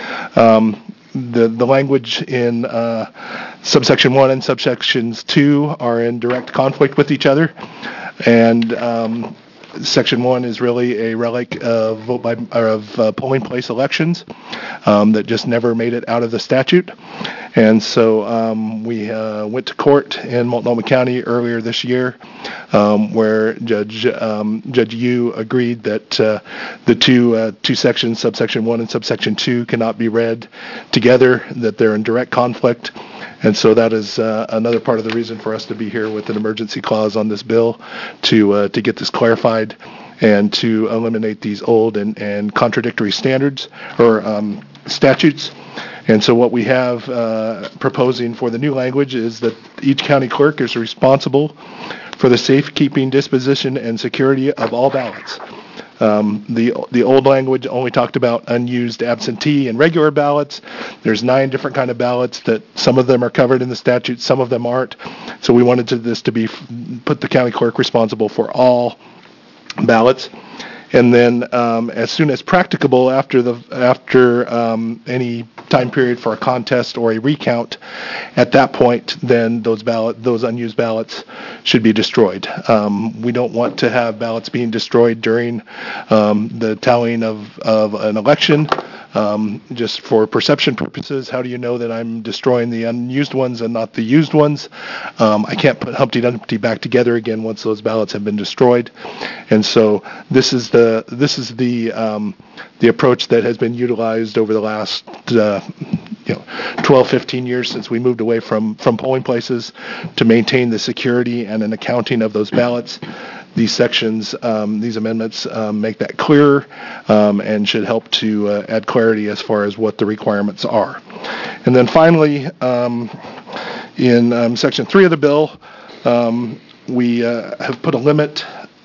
um, the the language in uh, subsection one and subsections two are in direct conflict with each other, and um, Section one is really a relic of vote by or of uh, polling place elections um, that just never made it out of the statute. And so um, we uh, went to court in Multnomah County earlier this year, um, where Judge um, Judge Yu agreed that uh, the two uh, two sections, subsection one and subsection two, cannot be read together, that they're in direct conflict. And so that is uh, another part of the reason for us to be here with an emergency clause on this bill to uh, to get this clarified and to eliminate these old and, and contradictory standards or um, statutes. And so what we have uh, proposing for the new language is that each county clerk is responsible for the safekeeping, disposition, and security of all ballots. Um, the the old language only talked about unused absentee and regular ballots. There's nine different kind of ballots that some of them are covered in the statute, some of them aren't. So we wanted to, this to be put the county clerk responsible for all ballots. And then um, as soon as practicable after the after um, any time period for a contest or a recount, at that point, then those ballot those unused ballots should be destroyed. Um, we don't want to have ballots being destroyed during um, the tallying of, of an election. Um, just for perception purposes, how do you know that I'm destroying the unused ones and not the used ones? Um, I can't put Humpty Dumpty back together again once those ballots have been destroyed. And so this is the this is the um, the approach that has been utilized over the last uh, you know twelve, fifteen years since we moved away from from polling places to maintain the security and an accounting of those ballots. These sections, um, these amendments um, make that clearer um, and should help to uh, add clarity as far as what the requirements are. And then finally, um, in um, Section three of the bill, um, we uh, have put a limit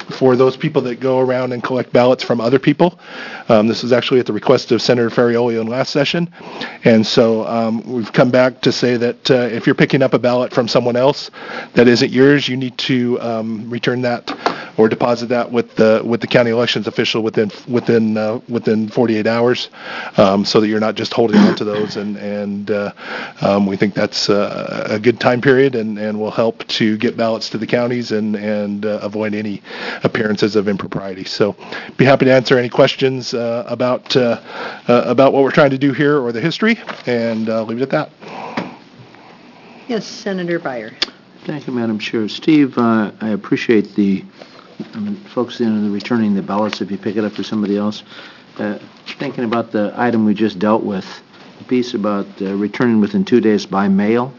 for those people that go around and collect ballots from other people. Um, this was actually at the request of Senator Ferrioli in last session. And so um, we've come back to say that uh, if you're picking up a ballot from someone else that isn't yours, you need to um, return that or deposit that with the with the county elections official within within uh, within forty-eight hours, um, so that you're not just holding on to those. And and uh, um, we think that's uh, a good time period, and, and will help to get ballots to the counties and and uh, avoid any appearances of impropriety. So, be happy to answer any questions uh, about uh, uh, about what we're trying to do here or the history, and uh, leave it at that. Yes, Senator Byer. Thank you, Madam Chair. Steve, uh, I appreciate the um, focusing on the returning the ballots if you pick it up for somebody else. Uh, thinking about the item we just dealt with, the piece about uh, returning within two days by mail.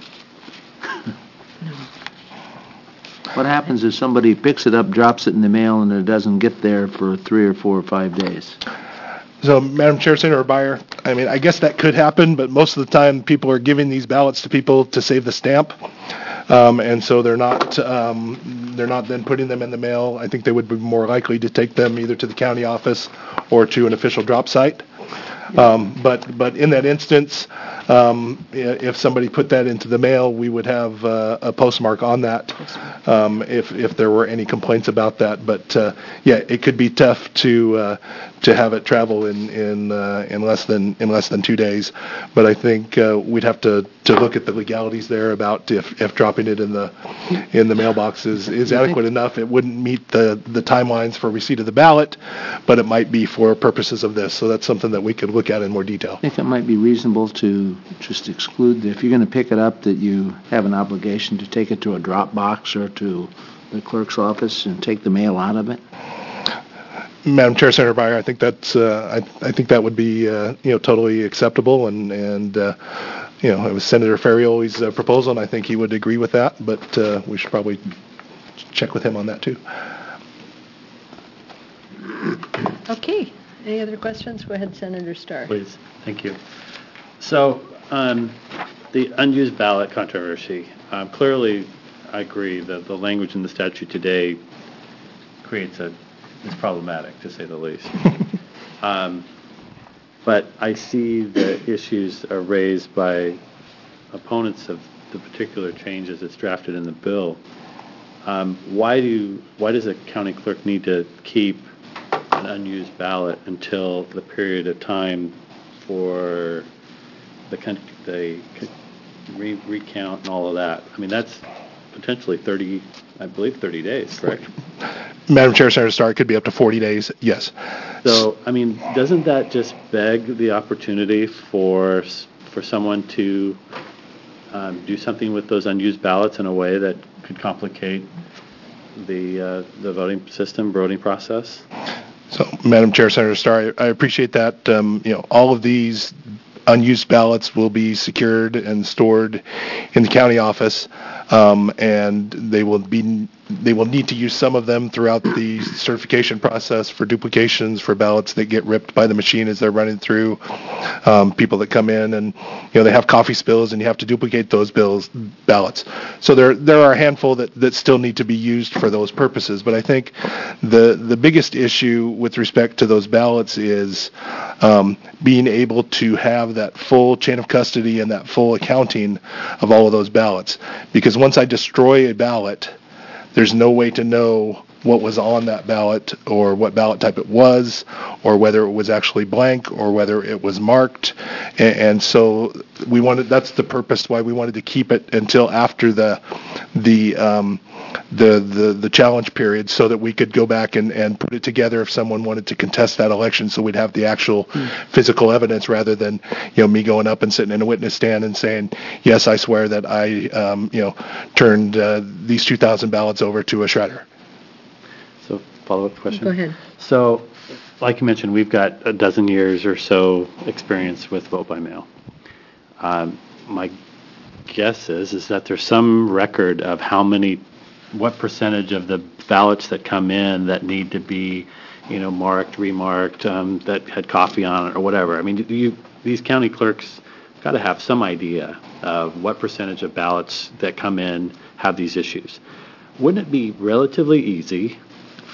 What happens if somebody picks it up, drops it in the mail, and it doesn't get there for three or four or five days? So, Madam Chair, Senator Byer, I mean, I guess that could happen, but most of the time people are giving these ballots to people to save the stamp. Um, and so they're not um, they're not then putting them in the mail. I think they would be more likely to take them either to the county office or to an official drop site. Um, but but in that instance, um, if somebody put that into the mail, we would have uh, a postmark on that um, if if there were any complaints about that. But uh, yeah, it could be tough to uh, to have it travel in in uh, in less than in less than two days. But I think uh, we'd have to, to look at the legalities there about if, if dropping it in the in the mailbox is, is adequate enough. It wouldn't meet the the timelines for receipt of the ballot, but it might be for purposes of this. So that's something that we could look at in more detail. I think it might be reasonable to just exclude, if you're going to pick it up, that you have an obligation to take it to a drop box or to the clerk's office and take the mail out of it. Madam Chair, Senator Byer, I think that's uh, I, I think that would be uh, you know totally acceptable, and and uh, you know it was Senator Ferrioli's uh, proposal, and I think he would agree with that. But uh, we should probably check with him on that too. Okay. Any other questions? Go ahead, Senator Starr. Please. Thank you. So, um, the unused ballot controversy. Um, clearly, I agree that the language in the statute today creates a is problematic, to say the least. um, but I see the issues are raised by opponents of the particular changes that's drafted in the bill. Um, why do why does a county clerk need to keep an unused ballot until the period of time for the the re- recount and all of that? I mean, that's potentially thirty, I believe, thirty days, correct? Madam Chair, Senator Starr, it could be up to forty days. Yes. So, I mean, doesn't that just beg the opportunity for for someone to um, do something with those unused ballots in a way that could complicate the uh, the voting system, voting process? So, Madam Chair, Senator Starr, I appreciate that. Um, you know, all of these unused ballots will be secured and stored in the county office, um, and they will be they will need to use some of them throughout the certification process for duplications for ballots that get ripped by the machine as they're running through. Um, people that come in and you know they have coffee spills and you have to duplicate those bills ballots. So there there are a handful that, that still need to be used for those purposes. But I think the the biggest issue with respect to those ballots is um, being able to have that full chain of custody and that full accounting of all of those ballots. Because once I destroy a ballot, there's no way to know what was on that ballot or what ballot type it was or whether it was actually blank or whether it was marked. And, and so we wanted, that's the purpose why we wanted to keep it until after the the um, the, the the challenge period so that we could go back and, and put it together if someone wanted to contest that election, so we'd have the actual mm. physical evidence rather than you know me going up and sitting in a witness stand and saying, yes, I swear that I um, you know turned uh, these two thousand ballots over to a shredder. So follow-up question. Go ahead. So like you mentioned, we've got a dozen years or so experience with vote by mail. Um, my guess is is that there's some record of how many what percentage of the ballots that come in that need to be, you know, marked, remarked, um, that had coffee on it or whatever. I mean, do you, these county clerks got to have some idea of what percentage of ballots that come in have these issues. Wouldn't it be relatively easy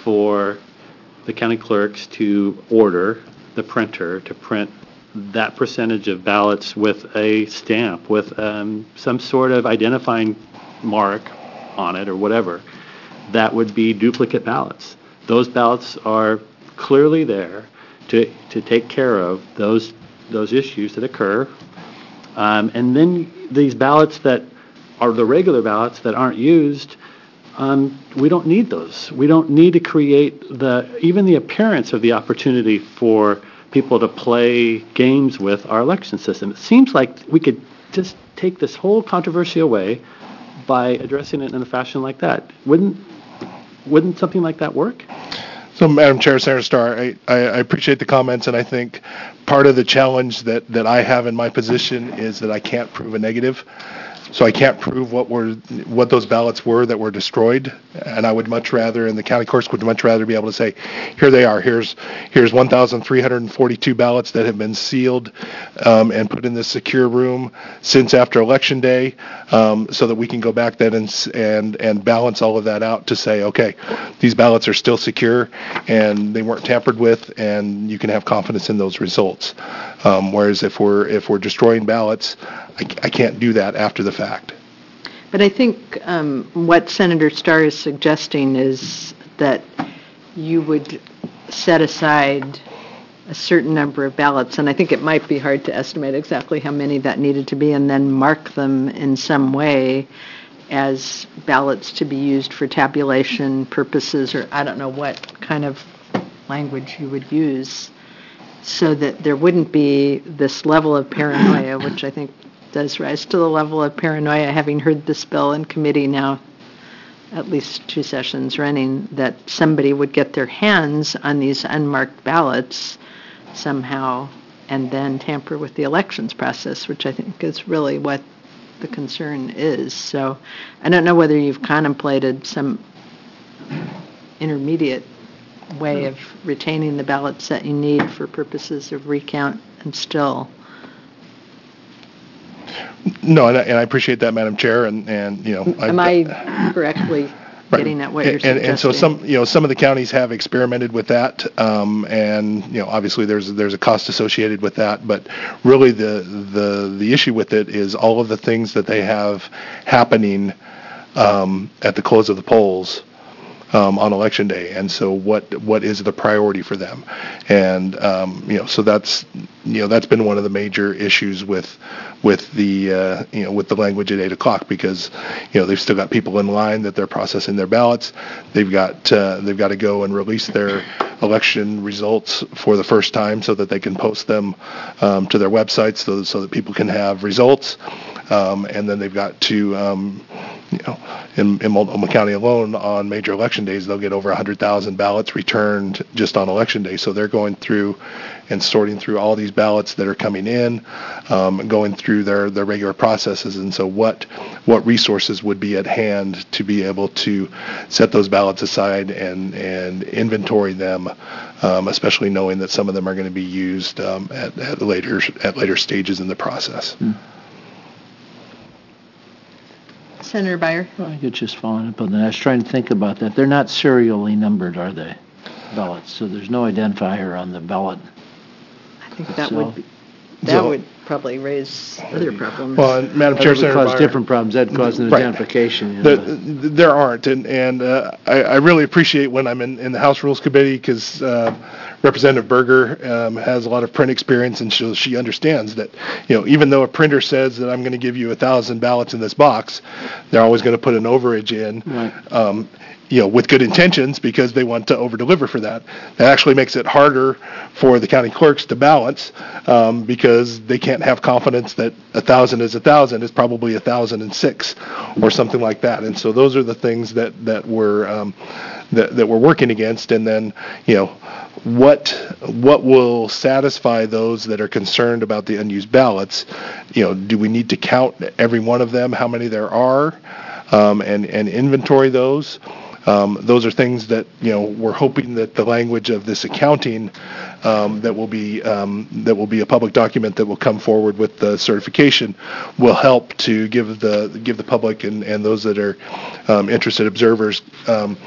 for the county clerks to order the printer to print that percentage of ballots with a stamp, with um, some sort of identifying mark on it or whatever, that would be duplicate ballots. Those ballots are clearly there to, to take care of those those issues that occur. Um, and then these ballots that are the regular ballots that aren't used, um, we don't need those. We don't need to create the even the appearance of the opportunity for people to play games with our election system. It seems like we could just take this whole controversy away by addressing it in a fashion like that. Wouldn't wouldn't something like that work? So, Madam Chair, Senator Starr, I, I, I appreciate the comments, and I think part of the challenge that, that I have in my position is that I can't prove a negative. So I can't prove what were what those ballots were that were destroyed, and I would much rather, and the county clerks would much rather be able to say, here they are. Here's here's one thousand three hundred forty-two ballots that have been sealed um, and put in this secure room since after Election Day, um, so that we can go back then and and and balance all of that out to say, okay, these ballots are still secure and they weren't tampered with, and you can have confidence in those results. Um, whereas if we're if we're destroying ballots, I, I can't do that after the fact. But I think um, what Senator Starr is suggesting is that you would set aside a certain number of ballots, and I think it might be hard to estimate exactly how many that needed to be, and then mark them in some way as ballots to be used for tabulation purposes, or I don't know what kind of language you would use, so that there wouldn't be this level of paranoia, which I think does rise to the level of paranoia, having heard this bill in committee now at least two sessions running, that somebody would get their hands on these unmarked ballots somehow and then tamper with the elections process, which I think is really what the concern is. So I don't know whether you've contemplated some intermediate way of retaining the ballots that you need for purposes of recount and still. No, and I, and I appreciate that, Madam Chair, and, and you know. Am I, I correctly right. getting at what you're and, suggesting? And so some, you know, some of the counties have experimented with that, um, and you know, obviously there's there's a cost associated with that, but really the the the issue with it is all of the things that they have happening um, at the close of the polls. Um, on Election Day, and so what what is the priority for them? And um, you know, so that's you know that's been one of the major issues with with the uh, you know with the language at eight o'clock, because you know they've still got people in line that they're processing their ballots. They've got uh, they've got to go and release their election results for the first time so that they can post them um, to their websites so so that people can have results. Um, and then they've got to, um, you know, in, in Multnomah County alone, on major election days, they'll get over one hundred thousand ballots returned just on Election Day. So they're going through and sorting through all these ballots that are coming in, um, going through their, their regular processes. And so what what resources would be at hand to be able to set those ballots aside and, and inventory them, um, especially knowing that some of them are going to be used um, at, at later at later stages in the process. Hmm. Senator Beyer? Well, I could just follow up on that. I was trying to think about that. They're not serially numbered, are they, ballots? So there's no identifier on the ballot. I think that So- would be, that So- would probably raise other problems. Well, and Madam That Chair, would Senator cause Beyer, different problems. That'd cause an Right. identification. You There, know. there aren't, and and uh, I, I really appreciate when I'm in, in the House Rules Committee, because uh, Representative Berger um, has a lot of print experience, and she she understands that, you know, even though a printer says that I'm going to give you a thousand ballots in this box, they're always going to put an overage in. Right. Um, you know, with good intentions, because they want to over-deliver for that. That actually makes it harder for the county clerks to balance, um, because they can't have confidence that a thousand is a thousand. It's probably a thousand and six, or something like that. And so those are the things that that we're um, that that we're working against. And then, you know, what what will satisfy those that are concerned about the unused ballots? You know, do we need to count every one of them, how many there are, um, and and inventory those? Um, those are things that, you know, we're hoping that the language of this accounting um, that will be um, that will be a public document that will come forward with the certification will help to give the give the public and, and those that are um, interested observers um,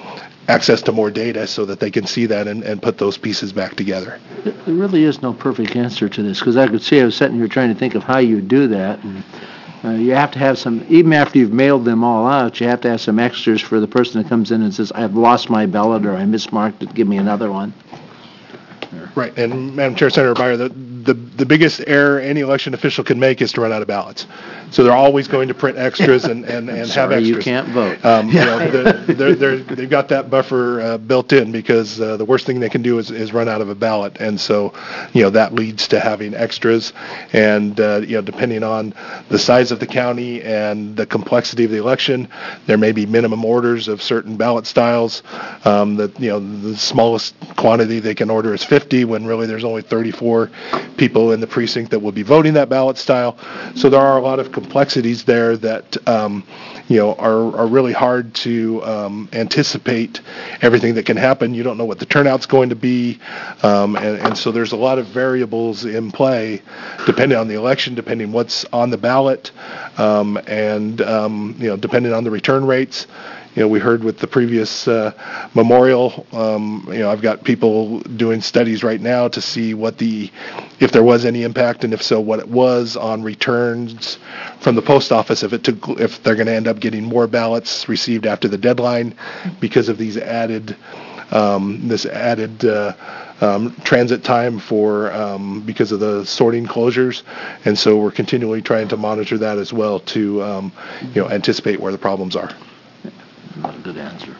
access to more data so that they can see that and, and put those pieces back together. There really is no perfect answer to this, because I could see I was sitting here trying to think of how you do that. And, uh, you have to have some, even after you've mailed them all out, you have to have some extras for the person that comes in and says, I've lost my ballot or I mismarked it, give me another one. Right, and Madam Chair, Senator Byer, the, the, the biggest error any election official can make is to run out of ballots. So they're always going to print extras and, and, and have Sorry, extras. you can't vote. Um, you know, the, they're, they're, they've got that buffer uh, built in because uh, the worst thing they can do is, is run out of a ballot. And so, you know, that leads to having extras. And, uh, you know, depending on the size of the county and the complexity of the election, there may be minimum orders of certain ballot styles. Um, that, you know, the smallest quantity they can order is fifty when really there's only thirty-four people in the precinct that will be voting that ballot style. So there are a lot of complexities there that, um, you know, are, are really hard to um, anticipate everything that can happen. You don't know what the turnout's going to be. Um, and, and so there's a lot of variables in play depending on the election, depending what's on the ballot, um, and, um, you know, depending on the return rates. You know, we heard with the previous uh, memorial, um, you know, I've got people doing studies right now to see what the, if there was any impact, and if so, what it was on returns from the post office, if it took, if they're going to end up getting more ballots received after the deadline because of these added, um, this added uh, um, transit time for, um, because of the sorting closures. And so we're continually trying to monitor that as well to, um, you know, anticipate where the problems are. Not a good answer.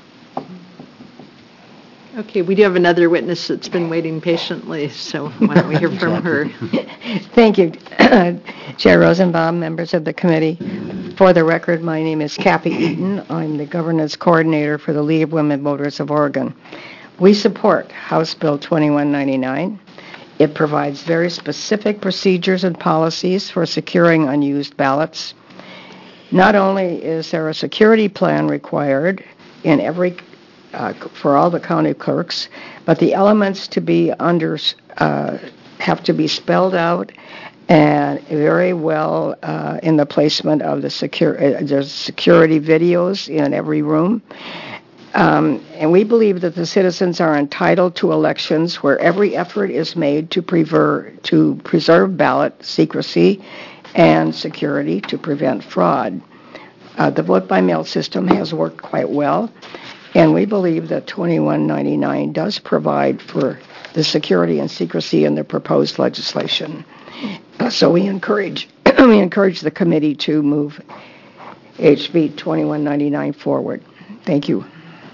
Okay, we do have another witness that's been waiting patiently, so why don't we hear from her? Thank you, Chair Rosenbaum, members of the committee. For the record, my name is Kathy Eaton. I'm the governance coordinator for the League of Women Voters of Oregon. We support House Bill twenty-one ninety-nine. It provides very specific procedures and policies for securing unused ballots. Not only is there a security plan required in every, uh, for all the county clerks, but the elements to be under, uh, have to be spelled out and very well uh, in the placement of the secure, uh, there's security videos in every room. Um, and we believe that the citizens are entitled to elections where every effort is made to preserve, to preserve ballot secrecy and security to prevent fraud. Uh, the vote-by-mail system has worked quite well, and we believe that twenty-one ninety-nine does provide for the security and secrecy in the proposed legislation. Uh, so we encourage we encourage the committee to move H B twenty-one ninety-nine forward. Thank you.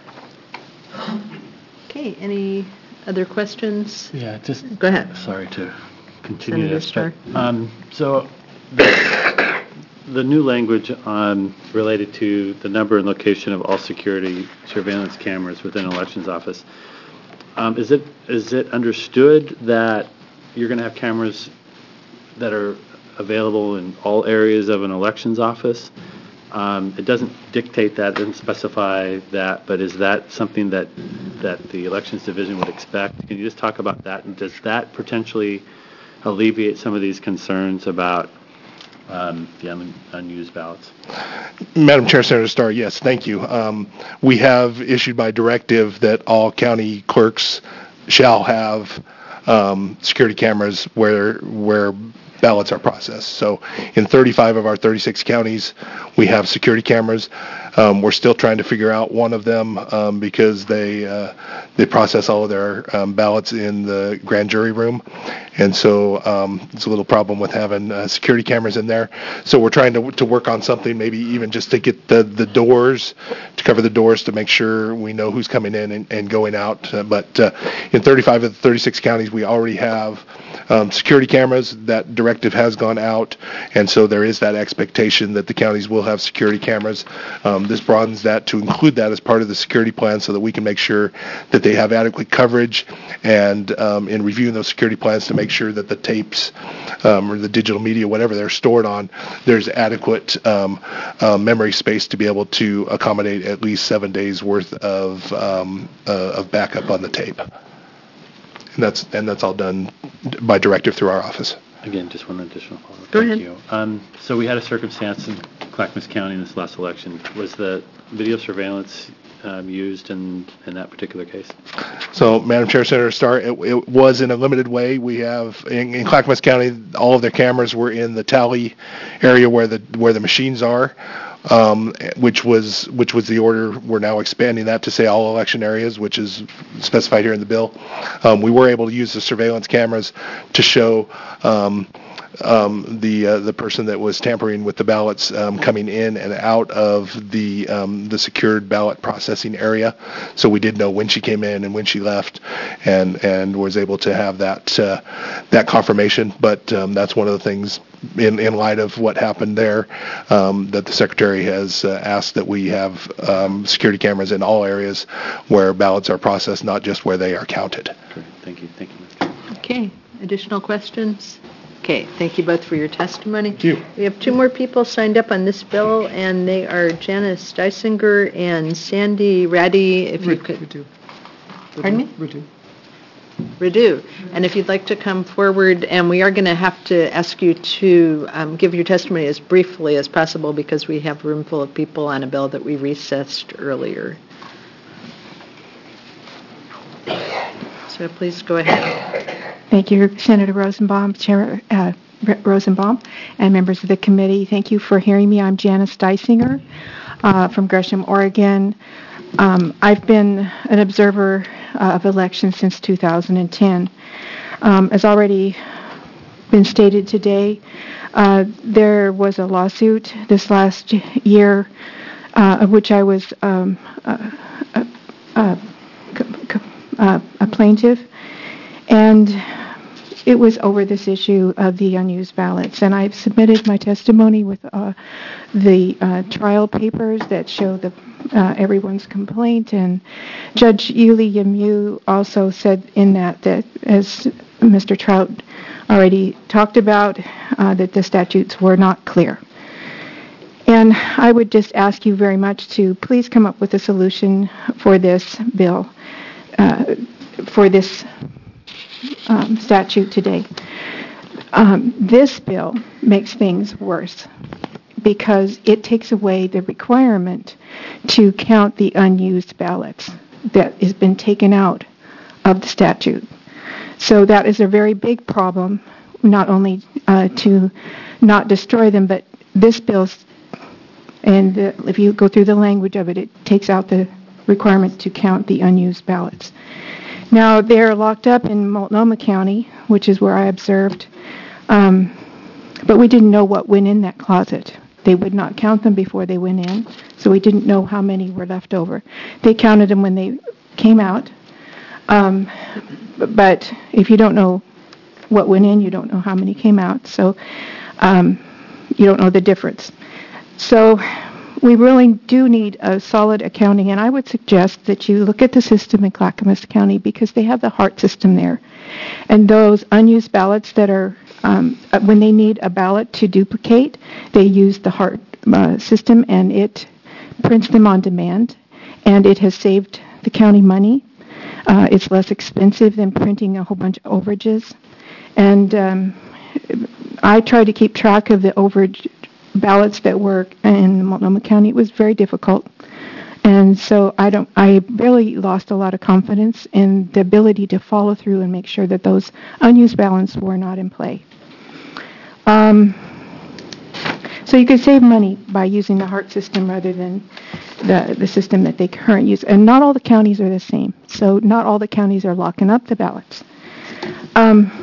Okay, any other questions? Yeah, just Go ahead. Sorry to continue Senator this. Starr. But, um, so the, the new language on related to the number and location of all security surveillance cameras within an elections office. Um, is it is it understood that you're going to have cameras that are available in all areas of an elections office? Um, it doesn't dictate that, doesn't specify that, but is that something that that the Elections Division would expect? Can you just talk about that? And does that potentially alleviate some of these concerns about um, the un- unused ballots? Madam Chair, Senator Starr, yes, thank you. Um, we have issued by directive that all county clerks shall have um, security cameras where where ballots are processed. So in thirty-five of our thirty-six counties, we have security cameras. Um, we're still trying to figure out one of them um, because they uh, they process all of their um, ballots in the grand jury room, and so um, it's a little problem with having uh, security cameras in there. So we're trying to to work on something, maybe even just to get the the doors, to cover the doors to make sure we know who's coming in and, and going out. Uh, but uh, in thirty-five of the thirty-six counties, we already have um, security cameras. That directive has gone out, and so there is that expectation that the counties will have security cameras. Um, this broadens that to include that as part of the security plan so that we can make sure that they have adequate coverage, and um, in reviewing those security plans to make sure that the tapes um, or the digital media, whatever they're stored on, there's adequate um, uh, memory space to be able to accommodate at least seven days worth of um, uh, of backup on the tape. And that's and that's all done by directive through our office. Again, just one additional follow-up. Go Thank ahead. you. Um, so we had a circumstance in Clackamas County in this last election. Was the video surveillance um, used in, in that particular case? So, Madam Chair, Senator Starr, it, it was in a limited way. We have, in, in Clackamas County, all of their cameras were in the tally area where the where the machines are, um, which was which was the order. We're now expanding that to say all election areas, which is specified here in the bill. Um, we were able to use the surveillance cameras to show um, um, the uh, the person that was tampering with the ballots um, coming in and out of the um, the secured ballot processing area. So we did know when she came in and when she left, and and was able to have that uh, that confirmation. But um, that's one of the things in in light of what happened there, um, that the Secretary has uh, asked that we have um, security cameras in all areas where ballots are processed, not just where they are counted. Great. Thank you. Thank you. Okay, additional questions? Okay, thank you both for your testimony. Thank you. We have two more people signed up on this bill, and they are Janice Dysinger and Sandy Raddy. If you could. Radu. Pardon me? Radu. Radu. And if you'd like to come forward, and we are going to have to ask you to um, give your testimony as briefly as possible because we have a room full of people on a bill that we recessed earlier. So please go ahead. Thank you, Senator Rosenbaum, Chair uh, Rosenbaum, and members of the committee. Thank you for hearing me. I'm Janice Dysinger uh, from Gresham, Oregon. Um, I've been an observer uh, of elections since two thousand ten. Um, as already been stated today, uh, there was a lawsuit this last year uh, of which I was um, uh, uh, uh, uh, a plaintiff, and it was over this issue of the unused ballots. And I've submitted my testimony with uh, the uh, trial papers that show the uh, everyone's complaint. And Judge Yuli Yemu also said in that that, as Mister Trout already talked about, uh, that the statutes were not clear. And I would just ask you very much to please come up with a solution for this bill, uh, for this Um, statute today. Um, this bill makes things worse because it takes away the requirement to count the unused ballots that has been taken out of the statute. So that is a very big problem, not only uh, to not destroy them, but this bill, and the, if you go through the language of it, it takes out the requirement to count the unused ballots. Now, they're locked up in Multnomah County, which is where I observed, um, but we didn't know what went in that closet. They would not count them before they went in, so we didn't know how many were left over. They counted them when they came out, um, but if you don't know what went in, you don't know how many came out, so um, you don't know the difference. So we really do need a solid accounting, and I would suggest that you look at the system in Clackamas County because they have the HART system there. And those unused ballots that are, um, when they need a ballot to duplicate, they use the HART uh, system, and it prints them on demand, and it has saved the county money. Uh, it's less expensive than printing a whole bunch of overages. And um, I try to keep track of the overage ballots that were in Multnomah County. It was very difficult, and so I don't. I really lost a lot of confidence in the ability to follow through and make sure that those unused ballots were not in play. Um, so you could save money by using the HART system rather than the the system that they currently use. And not all the counties are the same. So not all the counties are locking up the ballots. Um,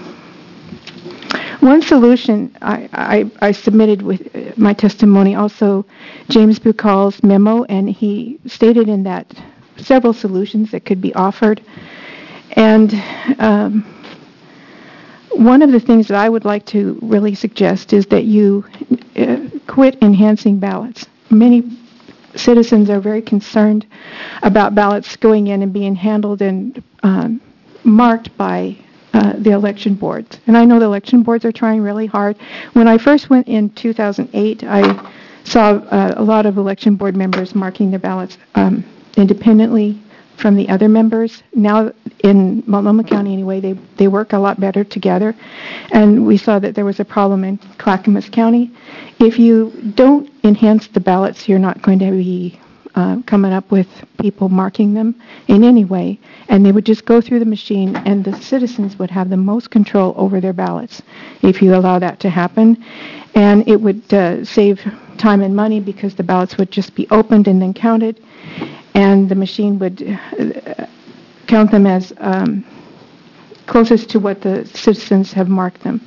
One solution I, I, I submitted with my testimony, also James Buchal's memo, and he stated in that several solutions that could be offered. And um, one of the things that I would like to really suggest is that you uh, quit enhancing ballots. Many citizens are very concerned about ballots going in and being handled and um, marked by Uh, the election boards. And I know the election boards are trying really hard. When I first went in two thousand eight, I saw uh, a lot of election board members marking their ballots um, independently from the other members. Now, in Multnomah County anyway, they, they work a lot better together. And we saw that there was a problem in Clackamas County. If you don't enhance the ballots, you're not going to be uh, coming up with people marking them in any way, and they would just go through the machine, and the citizens would have the most control over their ballots if you allow that to happen. And it would uh, save time and money because the ballots would just be opened and then counted, and the machine would uh, count them as um, closest to what the citizens have marked them.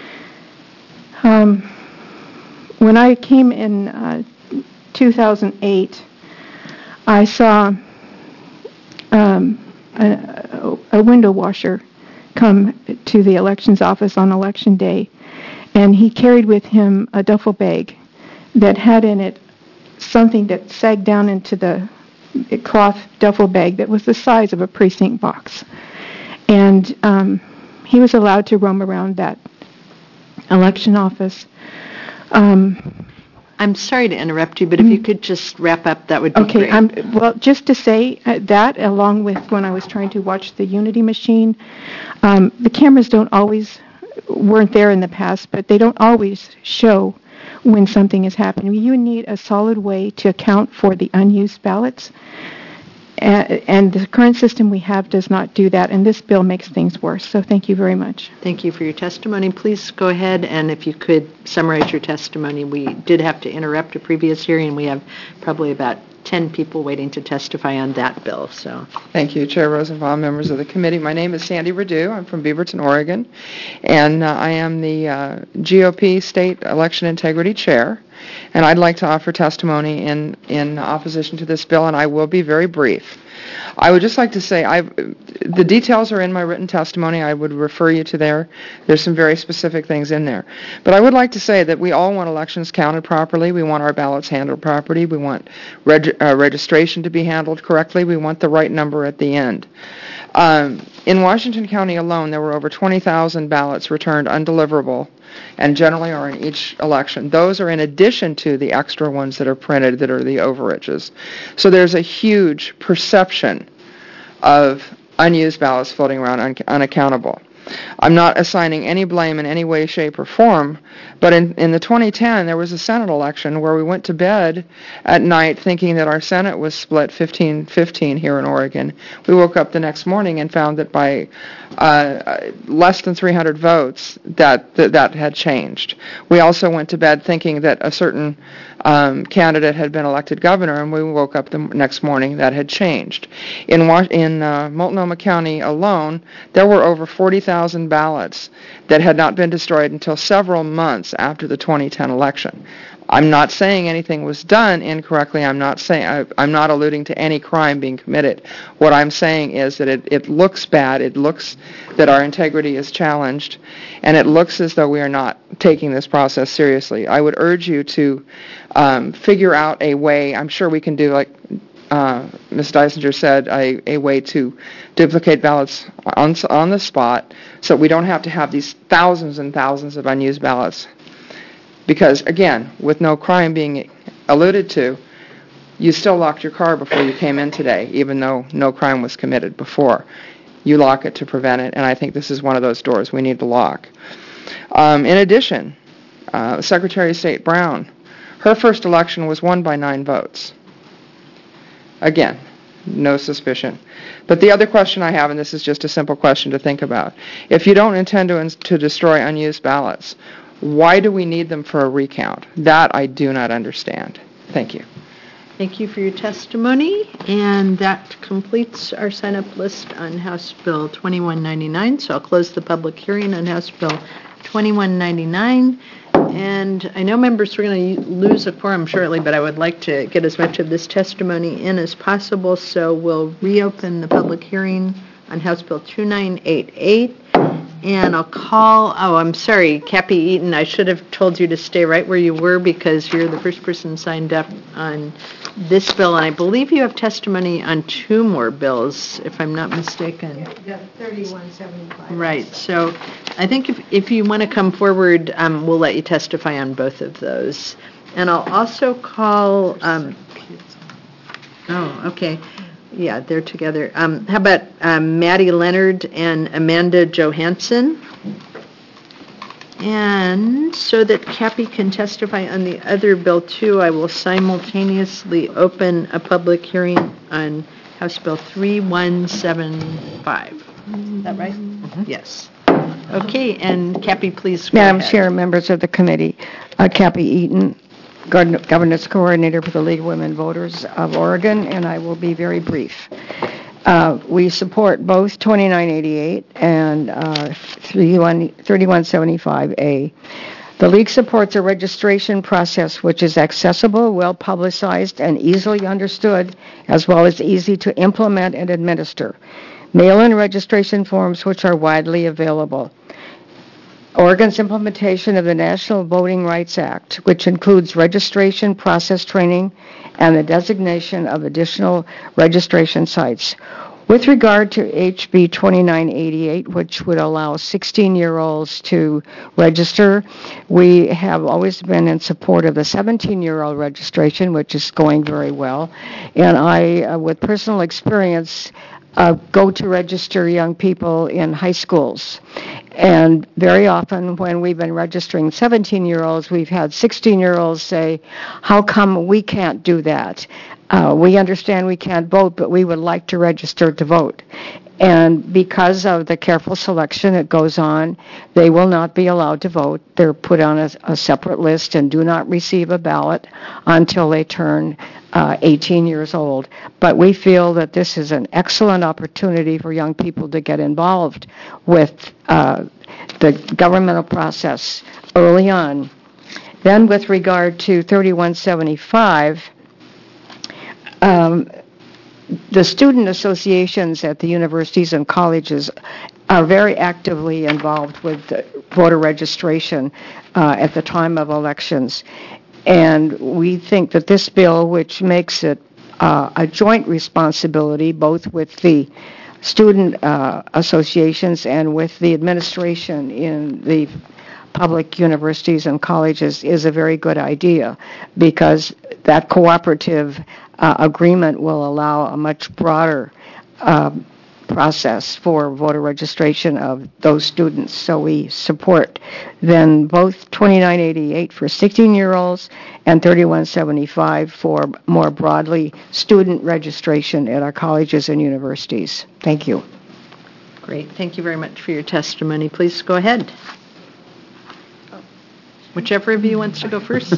Um, when I came in uh, two thousand eight, I saw um, a, a window washer come to the elections office on election day, and he carried with him a duffel bag that had in it something that sagged down into the cloth duffel bag that was the size of a precinct box. And um, he was allowed to roam around that election office. Um, I'm sorry to interrupt you, but if you could just wrap up, that would be okay, great. I'm, well, just to say uh, that, along with when I was trying to watch the Unity machine, um, the cameras don't always, weren't there in the past, but they don't always show when something is happening. You need a solid way to account for the unused ballots. And the current system we have does not do that, and this bill makes things worse. So thank you very much. Thank you for your testimony. Please go ahead, and if you could summarize your testimony. We did have to interrupt a previous hearing. We have probably about ten people waiting to testify on that bill. So, thank you, Chair Rosenbaum, members of the committee. My name is Sandy Redu. I'm from Beaverton, Oregon, and uh, I am the uh, G O P State Election Integrity Chair. And I'd like to offer testimony in, in opposition to this bill, and I will be very brief. I would just like to say, I've, the details are in my written testimony. I would refer you to there. There's some very specific things in there. But I would like to say that we all want elections counted properly. We want our ballots handled properly. We want reg- uh, registration to be handled correctly. We want the right number at the end. Um, in Washington County alone, there were over twenty thousand ballots returned undeliverable, and generally are in each election. Those are in addition to the extra ones that are printed that are the overages. So there's a huge perception of unused ballots floating around un- unaccountable. I'm not assigning any blame in any way, shape, or form, but in, in the twenty ten, there was a Senate election where we went to bed at night thinking that our Senate was split fifteen fifteen here in Oregon. We woke up the next morning and found that by uh, less than three hundred votes, that, that that had changed. We also went to bed thinking that a certain um, candidate had been elected governor, and we woke up the next morning that had changed. In, in uh, Multnomah County alone, there were over forty thousand ballots that had not been destroyed until several months after the twenty ten election. I'm not saying anything was done incorrectly. I'm not saying I, I'm not alluding to any crime being committed. What I'm saying is that it, it looks bad. It looks that our integrity is challenged, and it looks as though we are not taking this process seriously. I would urge you to um, figure out a way. I'm sure we can do, like uh, Miz Dysinger said, a, a way to duplicate ballots on on the spot, so we don't have to have these thousands and thousands of unused ballots. Because, again, with no crime being alluded to, you still locked your car before you came in today, even though no crime was committed before. You lock it to prevent it, and I think this is one of those doors we need to lock. Um, in addition, uh, Secretary of State Brown, her first election was won by nine votes. Again, no suspicion. But the other question I have, and this is just a simple question to think about, if you don't intend to, to destroy unused ballots, why do we need them for a recount? That I do not understand. Thank you. Thank you for your testimony, and that completes our sign-up list on House Bill twenty-one ninety-nine. So I'll close the public hearing on House Bill twenty-one ninety-nine. And I know members are going to lose a quorum shortly, but I would like to get as much of this testimony in as possible, so we'll reopen the public hearing on House Bill twenty-nine eighty-eight. And I'll call, oh, I'm sorry, Cappy Eaton, I should have told you to stay right where you were because you're the first person signed up on this bill, and I believe you have testimony on two more bills, if I'm not mistaken. Yeah, thirty-one seventy-five. Right, so I think if, if you want to come forward, um, we'll let you testify on both of those. And I'll also call, um, oh, okay. Yeah, they're together. Um, how about um, Maddie Leonard and Amanda Johansson? And so that Cappy can testify on the other bill too, I will simultaneously open a public hearing on House Bill three one seven five. Is that right? Mm-hmm. Yes. Okay, and Cappy, please go Madam ahead. Chair, members of the committee, uh, Cappy Eaton, Gov- Governance Coordinator for the League of Women Voters of Oregon, and I will be very brief. Uh, we support both twenty-nine eighty-eight and uh, thirty-one seventy-five A. The League supports a registration process which is accessible, well-publicized, and easily understood, as well as easy to implement and administer. Mail-in registration forms which are widely available. Oregon's implementation of the National Voting Rights Act, which includes registration process training and the designation of additional registration sites. With regard to H B twenty-nine eighty-eight, which would allow sixteen-year-olds to register, we have always been in support of the seventeen-year-old registration, which is going very well. And I, uh, with personal experience, Uh, go to register young people in high schools. And very often when we've been registering seventeen-year-olds, we've had sixteen-year-olds say, how come we can't do that? Uh, we understand we can't vote, but we would like to register to vote. And because of the careful selection that goes on, they will not be allowed to vote. They're put on a, a separate list and do not receive a ballot until they turn uh, eighteen years old. But we feel that this is an excellent opportunity for young people to get involved with uh, the governmental process early on. Then with regard to thirty-one seventy-five, um, the student associations at the universities and colleges are very actively involved with voter registration uh, at the time of elections. And we think that this bill, which makes it uh, a joint responsibility both with the student uh, associations and with the administration in the public universities and colleges, is a very good idea, because that cooperative uh, agreement will allow a much broader uh, process for voter registration of those students. So we support then both twenty-nine eighty-eight for sixteen-year-olds and thirty-one seventy-five for more broadly student registration at our colleges and universities. Thank you. Great. Thank you very much for your testimony. Please go ahead. Whichever of you wants to go first.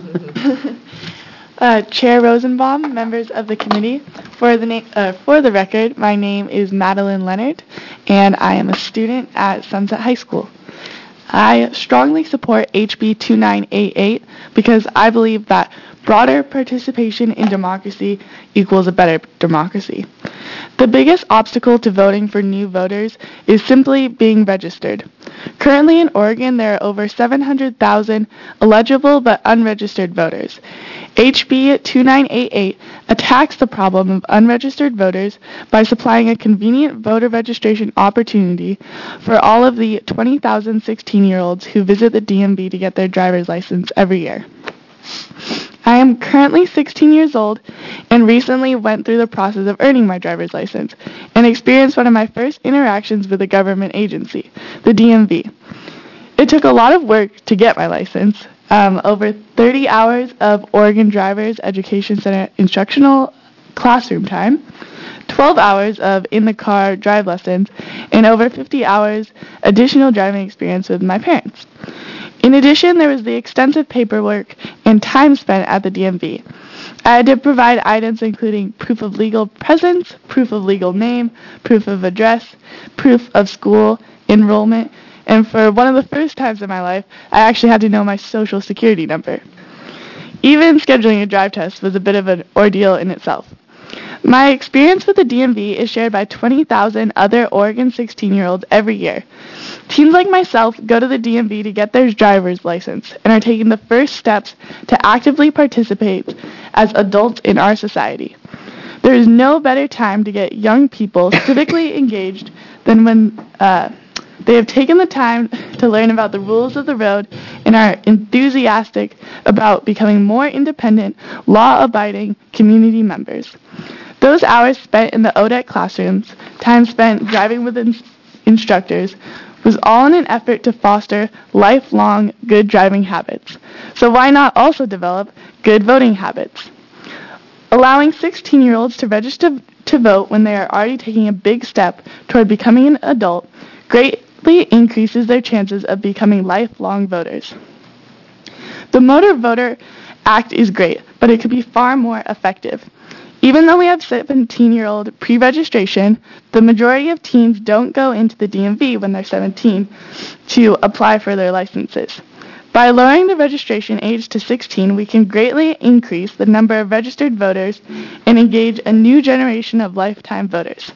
Uh, Chair Rosenbaum, members of the committee, for the na- uh, for the record, my name is Madeline Leonard, and I am a student at Sunset High School. I strongly support H B twenty-nine eighty-eight because I believe that broader participation in democracy equals a better democracy. The biggest obstacle to voting for new voters is simply being registered. Currently in Oregon, there are over seven hundred thousand eligible but unregistered voters. H B twenty-nine eighty-eight attacks the problem of unregistered voters by supplying a convenient voter registration opportunity for all of the twenty thousand sixteen-year-olds who visit the D M V to get their driver's license every year. I am currently sixteen years old and recently went through the process of earning my driver's license and experienced one of my first interactions with a government agency, the D M V. It took a lot of work to get my license, um, over thirty hours of Oregon Drivers Education Center instructional classroom time, twelve hours of in-the-car drive lessons, and over fifty hours additional driving experience with my parents. In addition, there was the extensive paperwork and time spent at the D M V. I had to provide items including proof of legal presence, proof of legal name, proof of address, proof of school enrollment, and for one of the first times in my life, I actually had to know my social security number. Even scheduling a drive test was a bit of an ordeal in itself. My experience with the D M V is shared by twenty thousand other Oregon sixteen-year-olds every year. Teens like myself go to the D M V to get their driver's license and are taking the first steps to actively participate as adults in our society. There is no better time to get young people civically engaged than when uh, they have taken the time to learn about the rules of the road and are enthusiastic about becoming more independent, law-abiding community members. Those hours spent in the O D E C classrooms, time spent driving with in- instructors, was all in an effort to foster lifelong good driving habits. So why not also develop good voting habits? Allowing sixteen-year-olds to register to vote when they are already taking a big step toward becoming an adult greatly increases their chances of becoming lifelong voters. The Motor Voter Act is great, but it could be far more effective. Even though we have seventeen-year-old pre-registration, the majority of teens don't go into the D M V when they're seventeen to apply for their licenses. By lowering the registration age to sixteen, we can greatly increase the number of registered voters and engage a new generation of lifetime voters.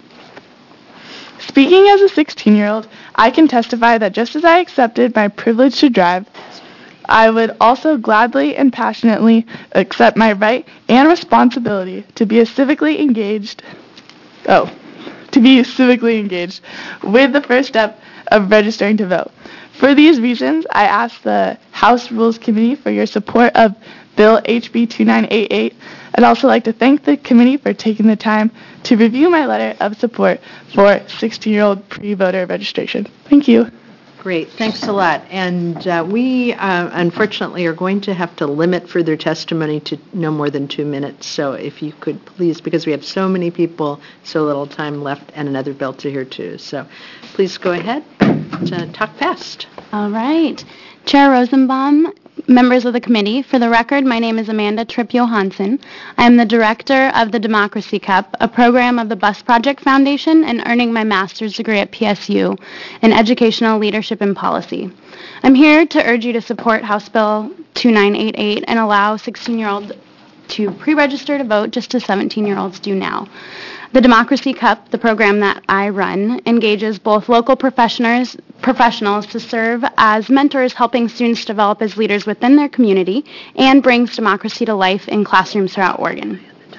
Speaking as a sixteen-year-old, I can testify that just as I accepted my privilege to drive, I would also gladly and passionately accept my right and responsibility to be a civically engaged, oh, to be civically engaged with the first step of registering to vote. For these reasons, I ask the House Rules Committee for your support of Bill H B twenty-nine eighty-eight. I'd also like to thank the committee for taking the time to review my letter of support for sixteen-year-old pre-voter registration. Thank you. Great, thanks a lot. And uh, we uh, unfortunately are going to have to limit further testimony to no more than two minutes. So if you could please, because we have so many people, so little time left, and another bill to hear too. So please go ahead to talk fast. All right. Chair Rosenbaum, members of the committee, for the record, my name is Amanda Tripp-Johansson. I am the director of the Democracy Cup, a program of the Bus Project Foundation, and earning my master's degree at P S U in Educational Leadership and Policy. I'm here to urge you to support House Bill twenty-nine eighty-eight and allow sixteen-year-olds to pre-register to vote just as seventeen-year-olds do now. The Democracy Cup, the program that I run, engages both local professionals professionals to serve as mentors, helping students develop as leaders within their community, and brings democracy to life in classrooms throughout Oregon.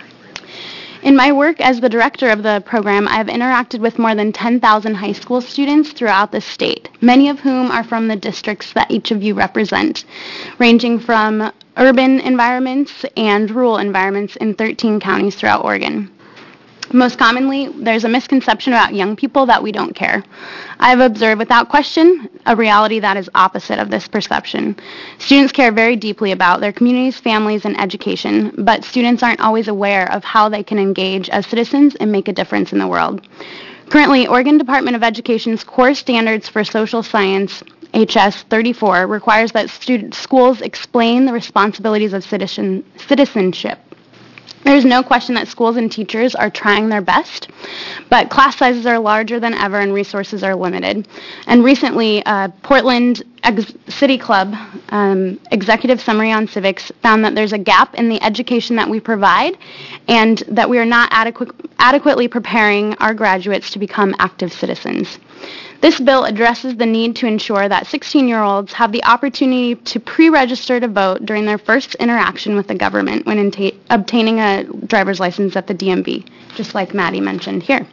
In my work as the director of the program, I have interacted with more than ten thousand high school students throughout the state, many of whom are from the districts that each of you represent, ranging from urban environments and rural environments in thirteen counties throughout Oregon. Most commonly, there's a misconception about young people that we don't care. I've observed without question a reality that is opposite of this perception. Students care very deeply about their communities, families, and education, but students aren't always aware of how they can engage as citizens and make a difference in the world. Currently, Oregon Department of Education's core standards for social science, H S thirty-four, requires that student schools explain the responsibilities of citizen, citizenship. There's no question that schools and teachers are trying their best, but class sizes are larger than ever and resources are limited. And recently, uh, Portland Ex- City Club um, Executive Summary on Civics found that there's a gap in the education that we provide and that we are not adequate, adequately preparing our graduates to become active citizens. This bill addresses the need to ensure that sixteen-year-olds have the opportunity to pre-register to vote during their first interaction with the government when inta- obtaining a driver's license at the D M V, just like Maddie mentioned here.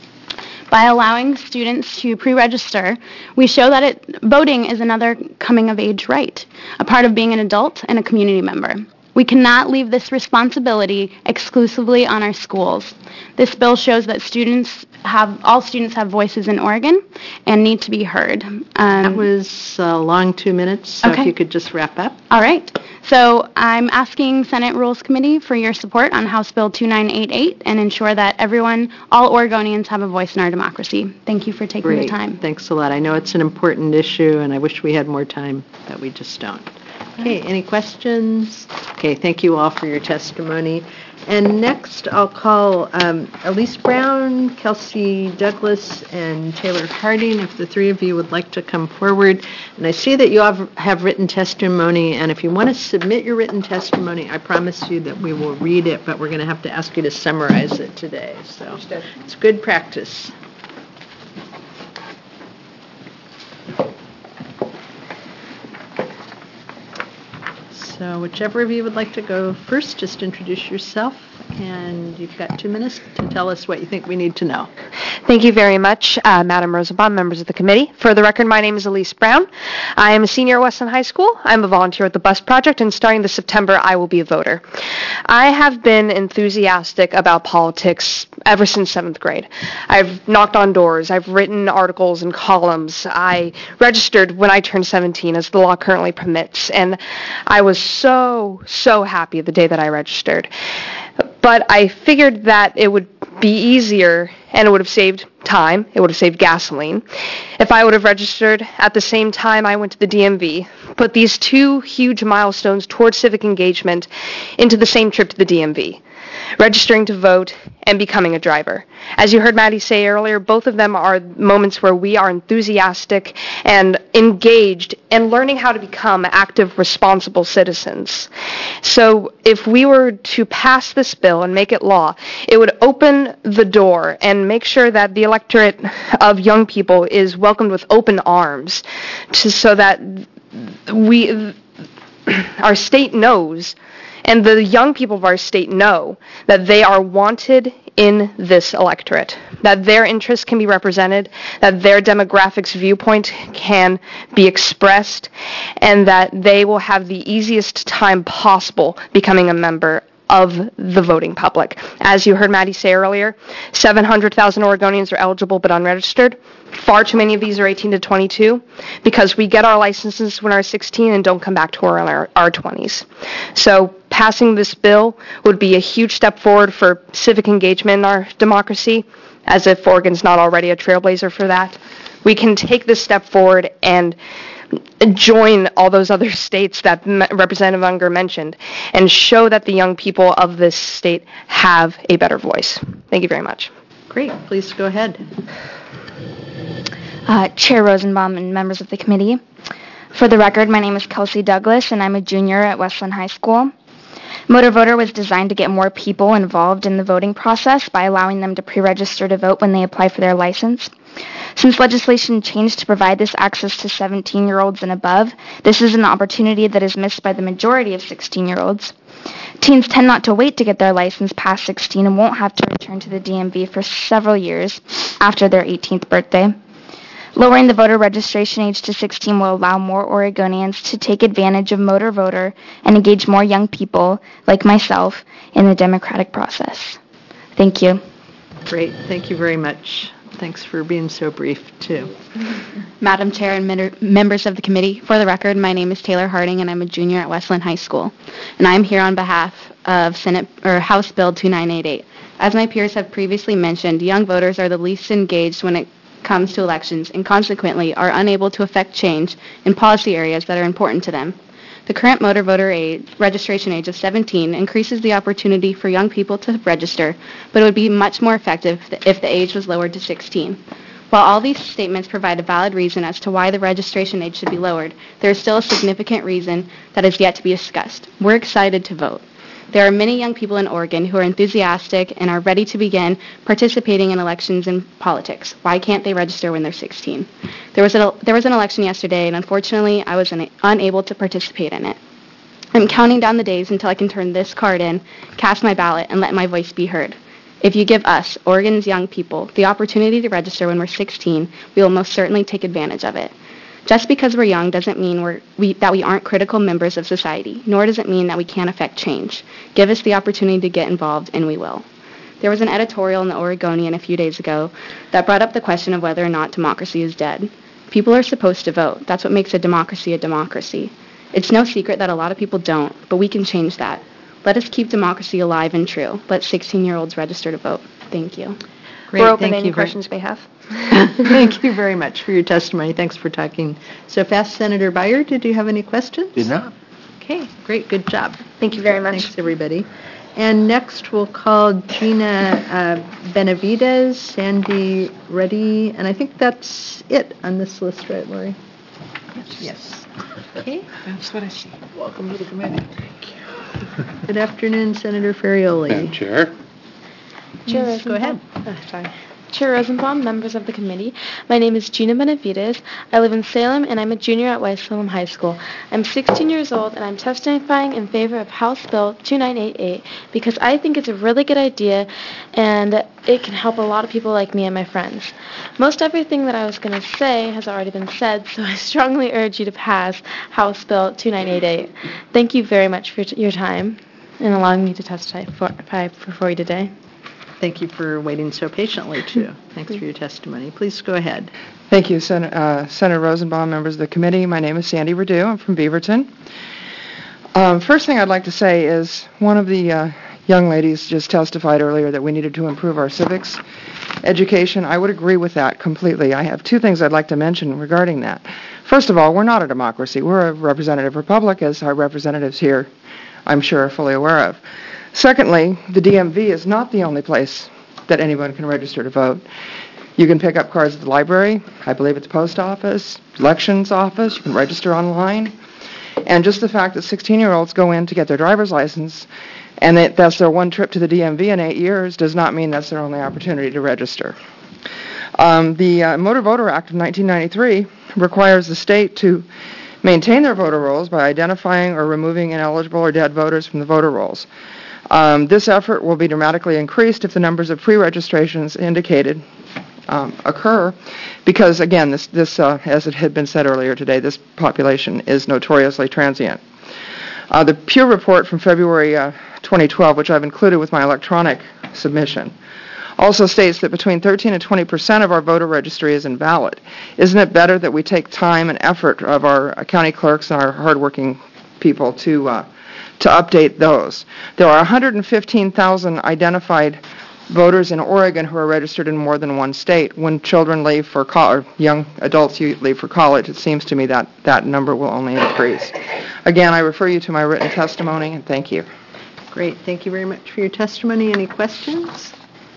By allowing students to pre-register, we show that it, voting is another coming-of-age right, a part of being an adult and a community member. We cannot leave this responsibility exclusively on our schools. This bill shows that students have, all students have voices in Oregon and need to be heard. Um, that was a long two minutes, so okay. If you could just wrap up. All right. So I'm asking Senate Rules Committee for your support on House Bill twenty-nine eighty-eight and ensure that everyone, all Oregonians, have a voice in our democracy. Thank you for taking Great. the time. Thanks a lot. I know it's an important issue, and I wish we had more time, but we just don't. Okay, any questions? Okay, thank you all for your testimony. And next, I'll call um, Elise Brown, Kelsey Douglas, and Taylor Harding, if the three of you would like to come forward. And I see that you have, have written testimony, and if you want to submit your written testimony, I promise you that we will read it, but we're going to have to ask you to summarize it today. So it's good practice. So whichever of you would like to go first, just introduce yourself, and you've got two minutes to tell us what you think we need to know. Thank you very much, uh, Madam Rosenbaum, members of the committee. For the record, my name is Elise Brown. I am a senior at Weston High School. I'm a volunteer at the Bus Project, and starting this September, I will be a voter. I have been enthusiastic about politics ever since seventh grade. I've knocked on doors. I've written articles and columns. I registered when I turned seventeen, as the law currently permits, and I was so, so happy the day that I registered. But I figured that it would be easier and it would have saved time, it would have saved gasoline, if I would have registered at the same time I went to the D M V, put these two huge milestones towards civic engagement into the same trip to the D M V, registering to vote and becoming a driver. As you heard Maddie say earlier, both of them are moments where we are enthusiastic and engaged and learning how to become active, responsible citizens. So if we were to pass this bill and make it law, it would open the door and make sure that the electorate of young people is welcomed with open arms, to, so that we, our state knows, and the young people of our state know, that they are wanted in this electorate, that their interests can be represented, that their demographics viewpoint can be expressed, and that they will have the easiest time possible becoming a member of the voting public. As you heard Maddie say earlier, seven hundred thousand Oregonians are eligible but unregistered. Far too many of these are eighteen to twenty-two, because we get our licenses when we're sixteen and don't come back to our, our, our twenties. So passing this bill would be a huge step forward for civic engagement in our democracy, as if Oregon's not already a trailblazer for that. We can take this step forward and join all those other states that Representative Unger mentioned and show that the young people of this state have a better voice. Thank you very much. Great. Please go ahead. Uh, Chair Rosenbaum and members of the committee. For the record, my name is Kelsey Douglas, and I'm a junior at Westland High School. Motor Voter was designed to get more people involved in the voting process by allowing them to pre-register to vote when they apply for their license. Since legislation changed to provide this access to seventeen-year-olds and above, this is an opportunity that is missed by the majority of sixteen-year-olds. Teens tend not to wait to get their license past sixteen and won't have to return to the D M V for several years after their eighteenth birthday. Lowering the voter registration age to sixteen will allow more Oregonians to take advantage of Motor Voter and engage more young people, like myself, in the democratic process. Thank you. Great. Thank you very much. Thanks for being so brief, too. Madam Chair and men- members of the committee, for the record, my name is Taylor Harding, and I'm a junior at Westland High School. And I'm here on behalf of Senate or House Bill two nine eight eight. As my peers have previously mentioned, young voters are the least engaged when it comes to elections and consequently are unable to affect change in policy areas that are important to them. The current motor voter age, registration age of seventeen increases the opportunity for young people to register, but it would be much more effective if the age was lowered to sixteen. While all these statements provide a valid reason as to why the registration age should be lowered, there is still a significant reason that is yet to be discussed. We're excited to vote. There are many young people in Oregon who are enthusiastic and are ready to begin participating in elections and politics. Why can't they register when they're sixteen? There was, a, there was an election yesterday, and unfortunately, I was una- unable to participate in it. I'm counting down the days until I can turn this card in, cast my ballot, and let my voice be heard. If you give us, Oregon's young people, the opportunity to register when we're sixteen, we will most certainly take advantage of it. Just because we're young doesn't mean we're, we, that we aren't critical members of society, nor does it mean that we can't affect change. Give us the opportunity to get involved, and we will. There was an editorial in the Oregonian a few days ago that brought up the question of whether or not democracy is dead. People are supposed to vote. That's what makes a democracy a democracy. It's no secret that a lot of people don't, but we can change that. Let us keep democracy alive and true. Let sixteen-year-olds register to vote. Thank you. Great. We're open Thank to any you very- questions you may have. Thank you very much for your testimony. Thanks for talking so fast. Senator Byer, did you have any questions? Did not. Okay, great. Good job. Thank you very much. Thanks, everybody. And next, we'll call Gina uh, Benavides, Sandy Reddy, and I think that's it on this list, right, Lori? Yes. Yes. Okay. That's what I see. Welcome to the committee. Thank you. Good afternoon, Senator Ferrioli. Madam Chair. Chair Yes, go ahead. Oh, sorry. Chair Rosenbaum, members of the committee, my name is Gina Benavides. I live in Salem, and I'm a junior at West Salem High School. I'm sixteen years old, and I'm testifying in favor of House Bill two nine eight eight because I think it's a really good idea, and it can help a lot of people like me and my friends. Most everything that I was going to say has already been said, so I strongly urge you to pass House Bill two nine eight eight. Thank you very much for your time and allowing me to testify before, before you today. Thank you for waiting so patiently, too. Thanks for your testimony. Please go ahead. Thank you, Sen- uh, Senator Rosenbaum, members of the committee. My name is Sandy Rideau. I'm from Beaverton. Um, first thing I'd like to say is one of the uh, young ladies just testified earlier that we needed to improve our civics education. I would agree with that completely. I have two things I'd like to mention regarding that. First of all, we're not a democracy. We're a representative republic, as our representatives here, I'm sure, are fully aware of. Secondly, the D M V is not the only place that anyone can register to vote. You can pick up cards at the library, I believe it's post office, elections office, you can register online. And just the fact that sixteen-year-olds go in to get their driver's license and that that's their one trip to the D M V in eight years does not mean that's their only opportunity to register. Um, the uh, Motor Voter Act of nineteen ninety-three requires the state to maintain their voter rolls by identifying or removing ineligible or dead voters from the voter rolls. Um, this effort will be dramatically increased if the numbers of pre-registrations indicated um, occur, because again, this, this uh, as it had been said earlier today, this population is notoriously transient. Uh, the Pew report from February uh, twenty twelve, which I've included with my electronic submission, also states that between thirteen and twenty percent of our voter registry is invalid. Isn't it better that we take time and effort of our uh, county clerks and our hardworking people to uh, to update those? There are one hundred fifteen thousand identified voters in Oregon who are registered in more than one state. When children leave for college, young adults leave for college, it seems to me that that number will only increase. Again, I refer you to my written testimony, and thank you. Great. Thank you very much for your testimony. Any questions?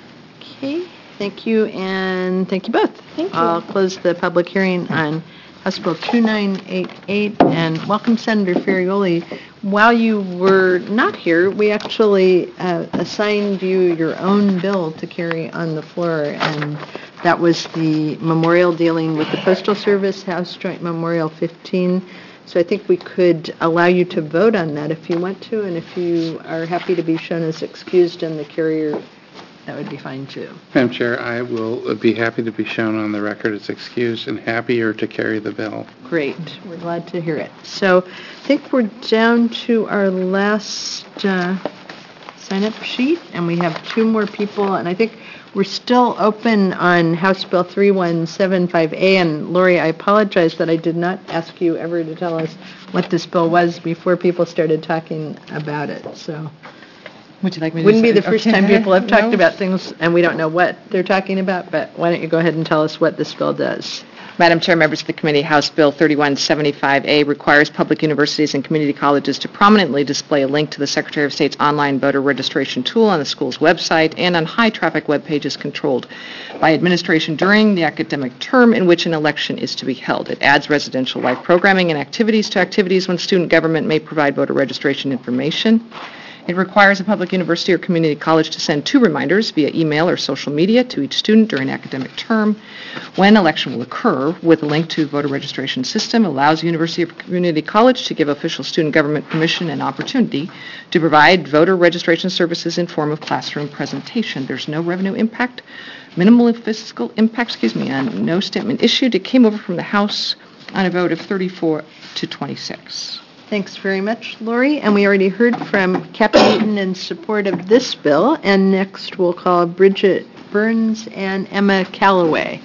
Okay. Thank you, and thank you both. Thank you. I'll close the public hearing on House Bill two nine eight eight, and welcome Senator Ferrioli. While you were not here, we actually uh, assigned you your own bill to carry on the floor, and that was the memorial dealing with the Postal Service, House Joint Memorial fifteen. So I think we could allow you to vote on that if you want to, and if you are happy to be shown as excused in the carrier, that would be fine too. Madam Chair, I will be happy to be shown on the record as excused and happier to carry the bill. Great. We're glad to hear it. So I think we're down to our last uh, sign-up sheet, and we have two more people, and I think we're still open on House Bill three one seven five A, and Lori, I apologize that I did not ask you ever to tell us what this bill was before people started talking about it, so. Would you like me to Wouldn't be say- the first okay. time people have talked No. about things and we don't know what they're talking about, but why don't you go ahead and tell us what this bill does? Madam Chair, members of the committee, House Bill thirty-one seventy-five A requires public universities and community colleges to prominently display a link to the Secretary of State's online voter registration tool on the school's website and on high-traffic web pages controlled by administration during the academic term in which an election is to be held. It adds residential life programming and activities to activities when student government may provide voter registration information. It requires a public university or community college to send two reminders via email or social media to each student during academic term when election will occur, with a link to the voter registration system. Allows university or community college to give official student government permission and opportunity to provide voter registration services in form of classroom presentation. There's no revenue impact, minimal fiscal impact, excuse me, and no statement issued. It came over from the House on a vote of thirty-four to twenty-six. Thanks very much, Lori. And we already heard from Kathy Eaton in support of this bill. And next we'll call Bridget Burns and Emma Calloway.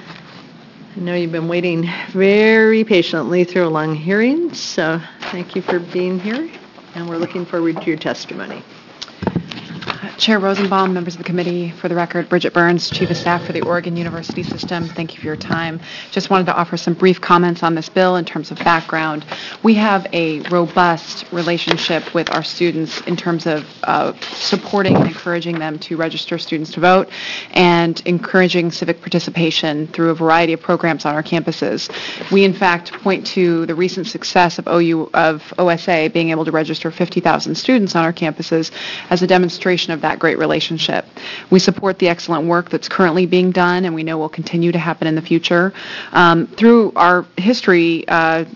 I know you've been waiting very patiently through a long hearing, so thank you for being here. And we're looking forward to your testimony. Chair Rosenbaum, members of the committee, for the record, Bridget Burns, Chief of Staff for the Oregon University System. Thank you for your time. Just wanted to offer some brief comments on this bill in terms of background. We have a robust relationship with our students in terms of uh, supporting and encouraging them to register students to vote and encouraging civic participation through a variety of programs on our campuses. We, in fact, point to the recent success of O U of O S A being able to register fifty thousand students on our campuses as a demonstration of that great relationship. We support the excellent work that's currently being done, and we know will continue to happen in the future. Um, through our history, uh,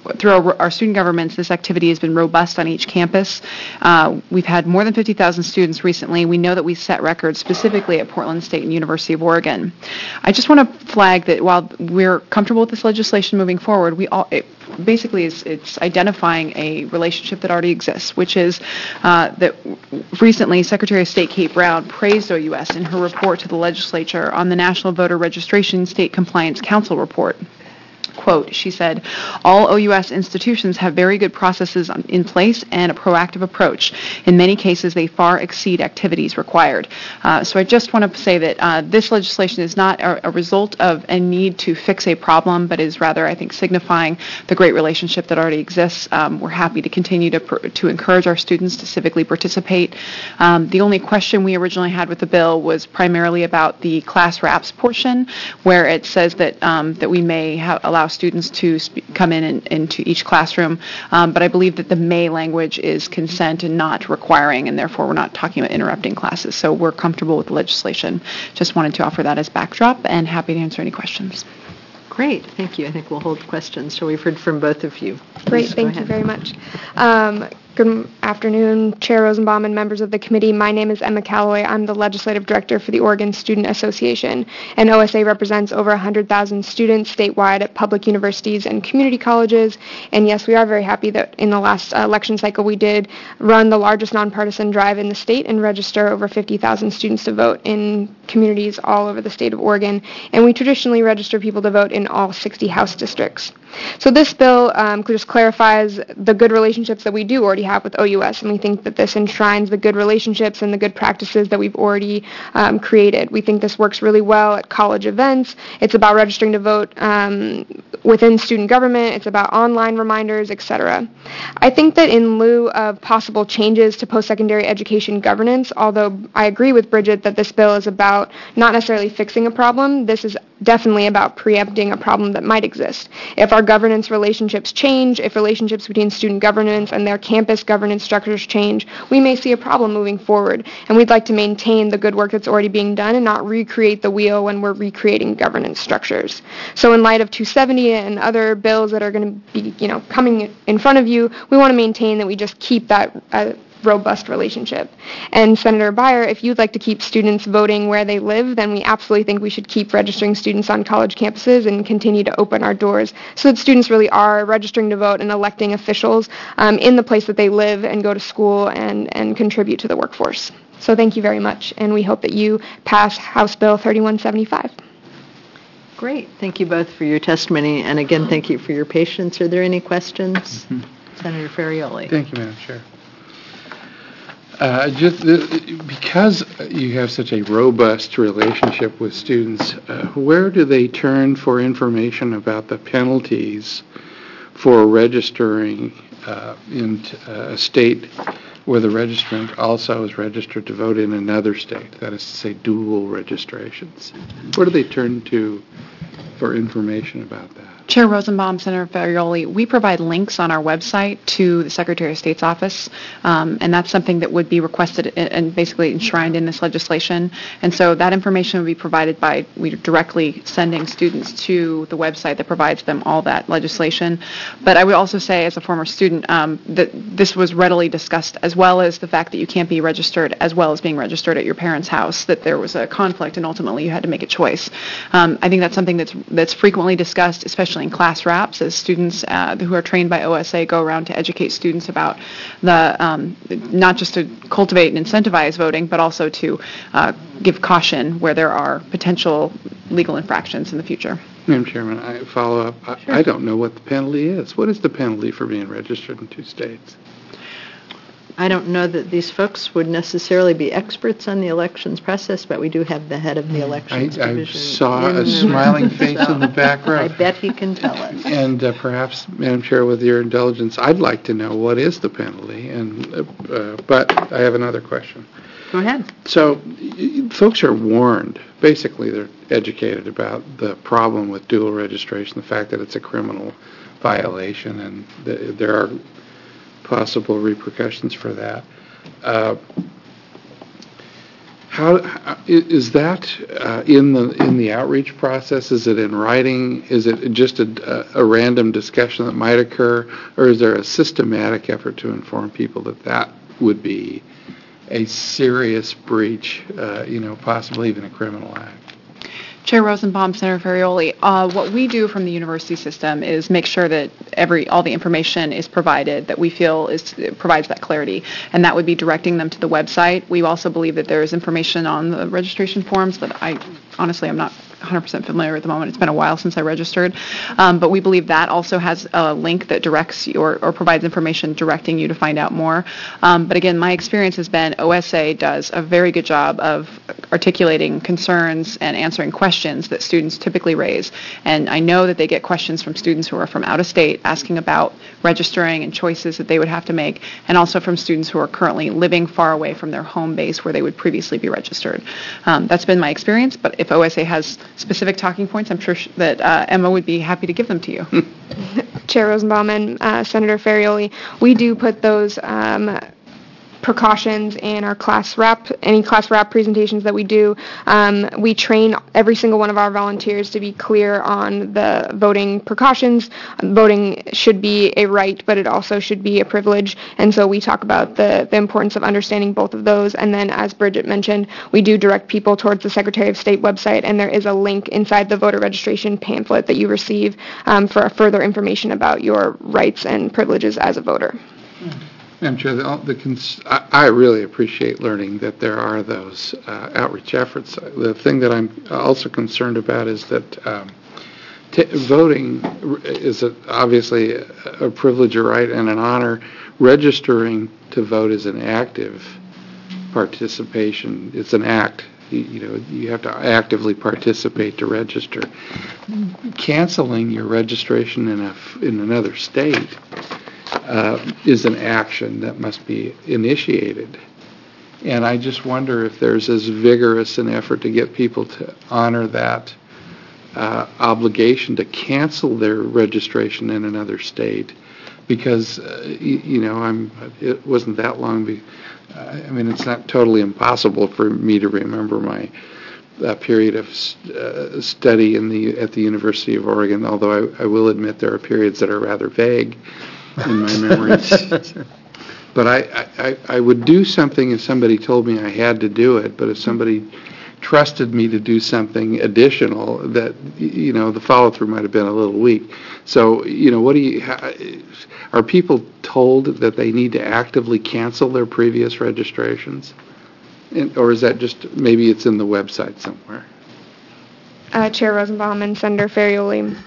through our, our student governments, this activity has been robust on each campus. Uh, we've had more than fifty thousand students recently. We know that we set records specifically at Portland State and University of Oregon. I just want to flag that while we're comfortable with this legislation moving forward, we all, it basically is it's identifying a relationship that already exists, which is uh, that recently Secretary of State Kate Brown praised O U S in her report to the legislature on the National Voter Registration State Compliance Council report. Quote, she said, all O U S institutions have very good processes in place and a proactive approach. In many cases, they far exceed activities required. Uh, so I just want to say that uh, this legislation is not a, a result of a need to fix a problem, but is rather, I think, signifying the great relationship that already exists. Um, we're happy to continue to, pr- to encourage our students to civically participate. Um, the only question we originally had with the bill was primarily about the class wraps portion, where it says that um, that we may ha- allow students to sp- come in and, into each classroom, um, but I believe that the may language is consent and not requiring, and therefore we're not talking about interrupting classes. So we're comfortable with the legislation. Just wanted to offer that as backdrop, and happy to answer any questions. Great, thank you. I think we'll hold questions. So we've heard from both of you. Great, thank you very much. Um, Good afternoon, Chair Rosenbaum and members of the committee. My name is Emma Calloway. I'm the Legislative Director for the Oregon Student Association, and O S A represents over one hundred thousand students statewide at public universities and community colleges. And yes, we are very happy that in the last uh, election cycle we did run the largest nonpartisan drive in the state and register over fifty thousand students to vote in communities all over the state of Oregon. And we traditionally register people to vote in all sixty House districts. So this bill um, just clarifies the good relationships that we do already have with O U S, and we think that this enshrines the good relationships and the good practices that we've already um, created. We think this works really well at college events. It's about registering to vote um, within student government. It's about online reminders, et cetera. I think that in lieu of possible changes to post-secondary education governance, although I agree with Bridget that this bill is about not necessarily fixing a problem, this is definitely about preempting a problem that might exist. If our governance relationships change, if relationships between student governance and their campus governance structures change, we may see a problem moving forward. And we'd like to maintain the good work that's already being done and not recreate the wheel when we're recreating governance structures. So in light of two seventy and other bills that are going to be, you know, coming in front of you, we want to maintain that we just keep that uh, robust relationship. And Senator Beyer, if you'd like to keep students voting where they live, then we absolutely think we should keep registering students on college campuses and continue to open our doors so that students really are registering to vote and electing officials um, in the place that they live and go to school and, and contribute to the workforce. So thank you very much, and we hope that you pass House Bill thirty-one seventy-five. Great. Thank you both for your testimony, and again, thank you for your patience. Are there any questions? Mm-hmm. Senator Ferrioli. Thank you, Madam Chair. Uh, just uh, because you have such a robust relationship with students, uh, where do they turn for information about the penalties for registering uh, in t- uh, a state where the registrant also is registered to vote in another state? That is to say, dual registrations. Where do they turn to for information about that? Chair Rosenbaum, Senator Ferrioli, we provide links on our website to the Secretary of State's office, um, and that's something that would be requested and, and basically enshrined in this legislation. And so that information would be provided by we directly sending students to the website that provides them all that legislation. But I would also say, as a former student, um, that this was readily discussed, as well as the fact that you can't be registered as well as being registered at your parents' house, that there was a conflict and ultimately you had to make a choice. Um, I think that's something that's that's frequently discussed, especially in class wraps, as students uh, who are trained by O S A go around to educate students about the um, not just to cultivate and incentivize voting, but also to uh, give caution where there are potential legal infractions in the future. Madam Chairman, I follow up. I, sure. I don't know what the penalty is. What is the penalty for being registered in two states? I don't know that these folks would necessarily be experts on the elections process, but we do have the head of the elections I, division. I saw a smiling face so in the back row. I bet he can tell us. And uh, perhaps, Madam Chair, with your indulgence, I'd like to know what is the penalty. And uh, uh, but I have another question. Go ahead. So, y- folks are warned. Basically, they're educated about the problem with dual registration, the fact that it's a criminal violation, and th- there are possible repercussions for that. Uh, how, i- is that uh, in the, in the outreach process? Is it in writing? Is it just a, a random discussion that might occur? Or is there a systematic effort to inform people that that would be a serious breach, uh, you know, possibly even a criminal act? Chair Rosenbaum, Senator Ferrioli, uh, what we do from the university system is make sure that every all the information is provided that we feel is provides that clarity, and that would be directing them to the website. We also believe that there is information on the registration forms that I honestly am not one hundred percent familiar at the moment. It's been a while since I registered, um, but we believe that also has a link that directs you or, or provides information directing you to find out more. Um, but again, my experience has been O S A does a very good job of articulating concerns and answering questions that students typically raise. And I know that they get questions from students who are from out of state asking about registering and choices that they would have to make, and also from students who are currently living far away from their home base where they would previously be registered. Um, that's been my experience, but if O S A has specific talking points, I'm sure sh- that uh, Emma would be happy to give them to you. Chair Rosenbaum and uh, Senator Ferrioli, we do put those um, precautions in our class rep, any class rep presentations that we do. Um, we train every single one of our volunteers to be clear on the voting precautions. Voting should be a right, but it also should be a privilege. And so we talk about the, the importance of understanding both of those. And then, as Bridget mentioned, we do direct people towards the Secretary of State website, and there is a link inside the voter registration pamphlet that you receive um, for further information about your rights and privileges as a voter. Madam Chair, the, the cons- I, I really appreciate learning that there are those uh, outreach efforts. The thing that I'm also concerned about is that um, t- voting is a, obviously a, a privilege, a right, and an honor. Registering to vote is an active participation. It's an act. You, you know, you have to actively participate to register. Canceling your registration in a in another state Uh, is an action that must be initiated. And I just wonder if there's as vigorous an effort to get people to honor that uh, obligation to cancel their registration in another state, because, uh, you, you know, I'm. It wasn't that long. Be, uh, I mean, it's not totally impossible for me to remember my uh, period of uh, study in the at the University of Oregon, although I, I will admit there are periods that are rather vague in my memories. But I, I, I would do something if somebody told me I had to do it, but if somebody trusted me to do something additional, that, you know, the follow-through might have been a little weak. So, you know, what do you, how, are people told that they need to actively cancel their previous registrations? And, or is that just, maybe it's in the website somewhere? Uh, Chair Rosenbaum and Senator Ferrioli,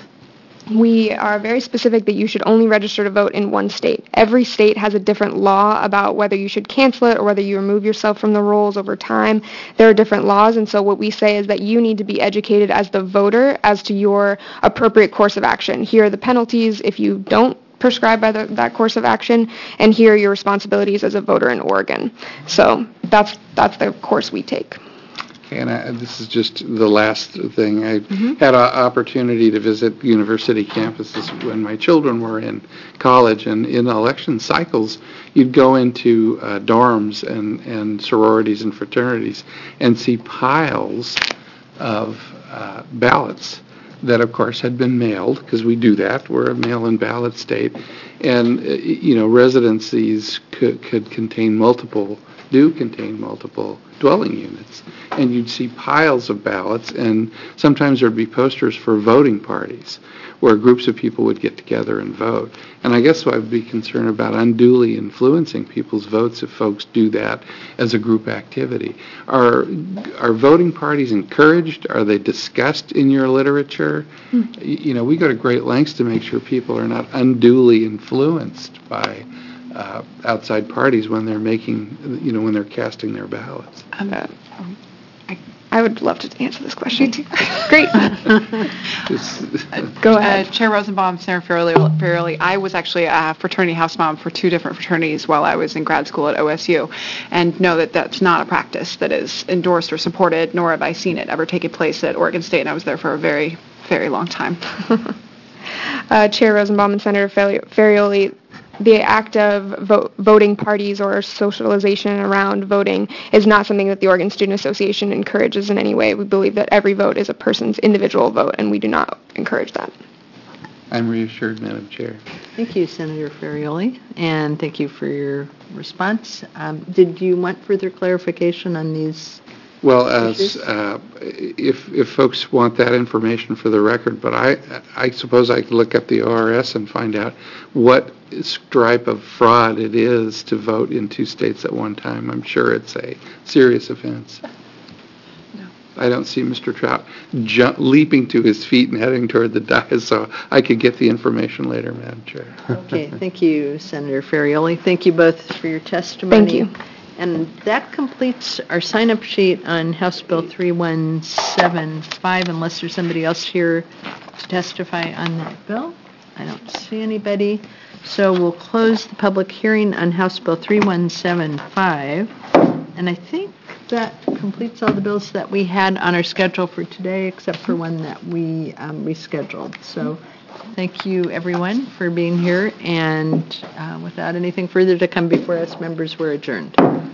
we are very specific that you should only register to vote in one state. Every state has a different law about whether you should cancel it or whether you remove yourself from the rolls over time. There are different laws, and so what we say is that you need to be educated as the voter as to your appropriate course of action. Here are the penalties if you don't prescribe by the, that course of action, and here are your responsibilities as a voter in Oregon. So that's that's the course we take. And I, this is just the last thing. I Mm-hmm. had an opportunity to visit university campuses when my children were in college, and in election cycles, you'd go into uh, dorms and, and sororities and fraternities and see piles of uh, ballots that, of course, had been mailed, because we do that. We're a mail-in ballot state. And, uh, you know, residencies could, could contain multiple, do contain multiple dwelling units. And you'd see piles of ballots, and sometimes there'd be posters for voting parties where groups of people would get together and vote. And I guess I would be concerned about unduly influencing people's votes if folks do that as a group activity. Are are voting parties encouraged? Are they discussed in your literature? Mm. You know, we go to great lengths to make sure people are not unduly influenced by uh, outside parties when they're making, you know, when they're casting their ballots. Um, uh, I would love to answer this question. Great. Go ahead. Uh, Chair Rosenbaum, Senator Ferrioli, Ferrioli, I was actually a fraternity house mom for two different fraternities while I was in grad school at O S U, and know that that's not a practice that is endorsed or supported, nor have I seen it ever take place at Oregon State, and I was there for a very, very long time. uh, Chair Rosenbaum and Senator Ferrioli, the act of vo- voting parties or socialization around voting is not something that the Oregon Student Association encourages in any way. We believe that every vote is a person's individual vote, and we do not encourage that. I'm reassured, Madam Chair. Thank you, Senator Ferrioli, and thank you for your response. Um, did you want further clarification on these? Well, as, uh, if, if folks want that information for the record, but I, I suppose I could look up the O R S and find out what stripe of fraud it is to vote in two states at one time. I'm sure it's a serious offense. I don't see Mister Trout jump, leaping to his feet and heading toward the dais, so I could get the information later, Madam Chair. Okay, thank you, Senator Ferrioli. Thank you both for your testimony. Thank you. And that completes our sign-up sheet on House Bill three one seven five, unless there's somebody else here to testify on that bill. I don't see anybody. So we'll close the public hearing on House Bill three one seven five. And I think that completes all the bills that we had on our schedule for today, except for one that we um, rescheduled. So thank you, everyone, for being here. And uh, without anything further to come before us, members, we're adjourned.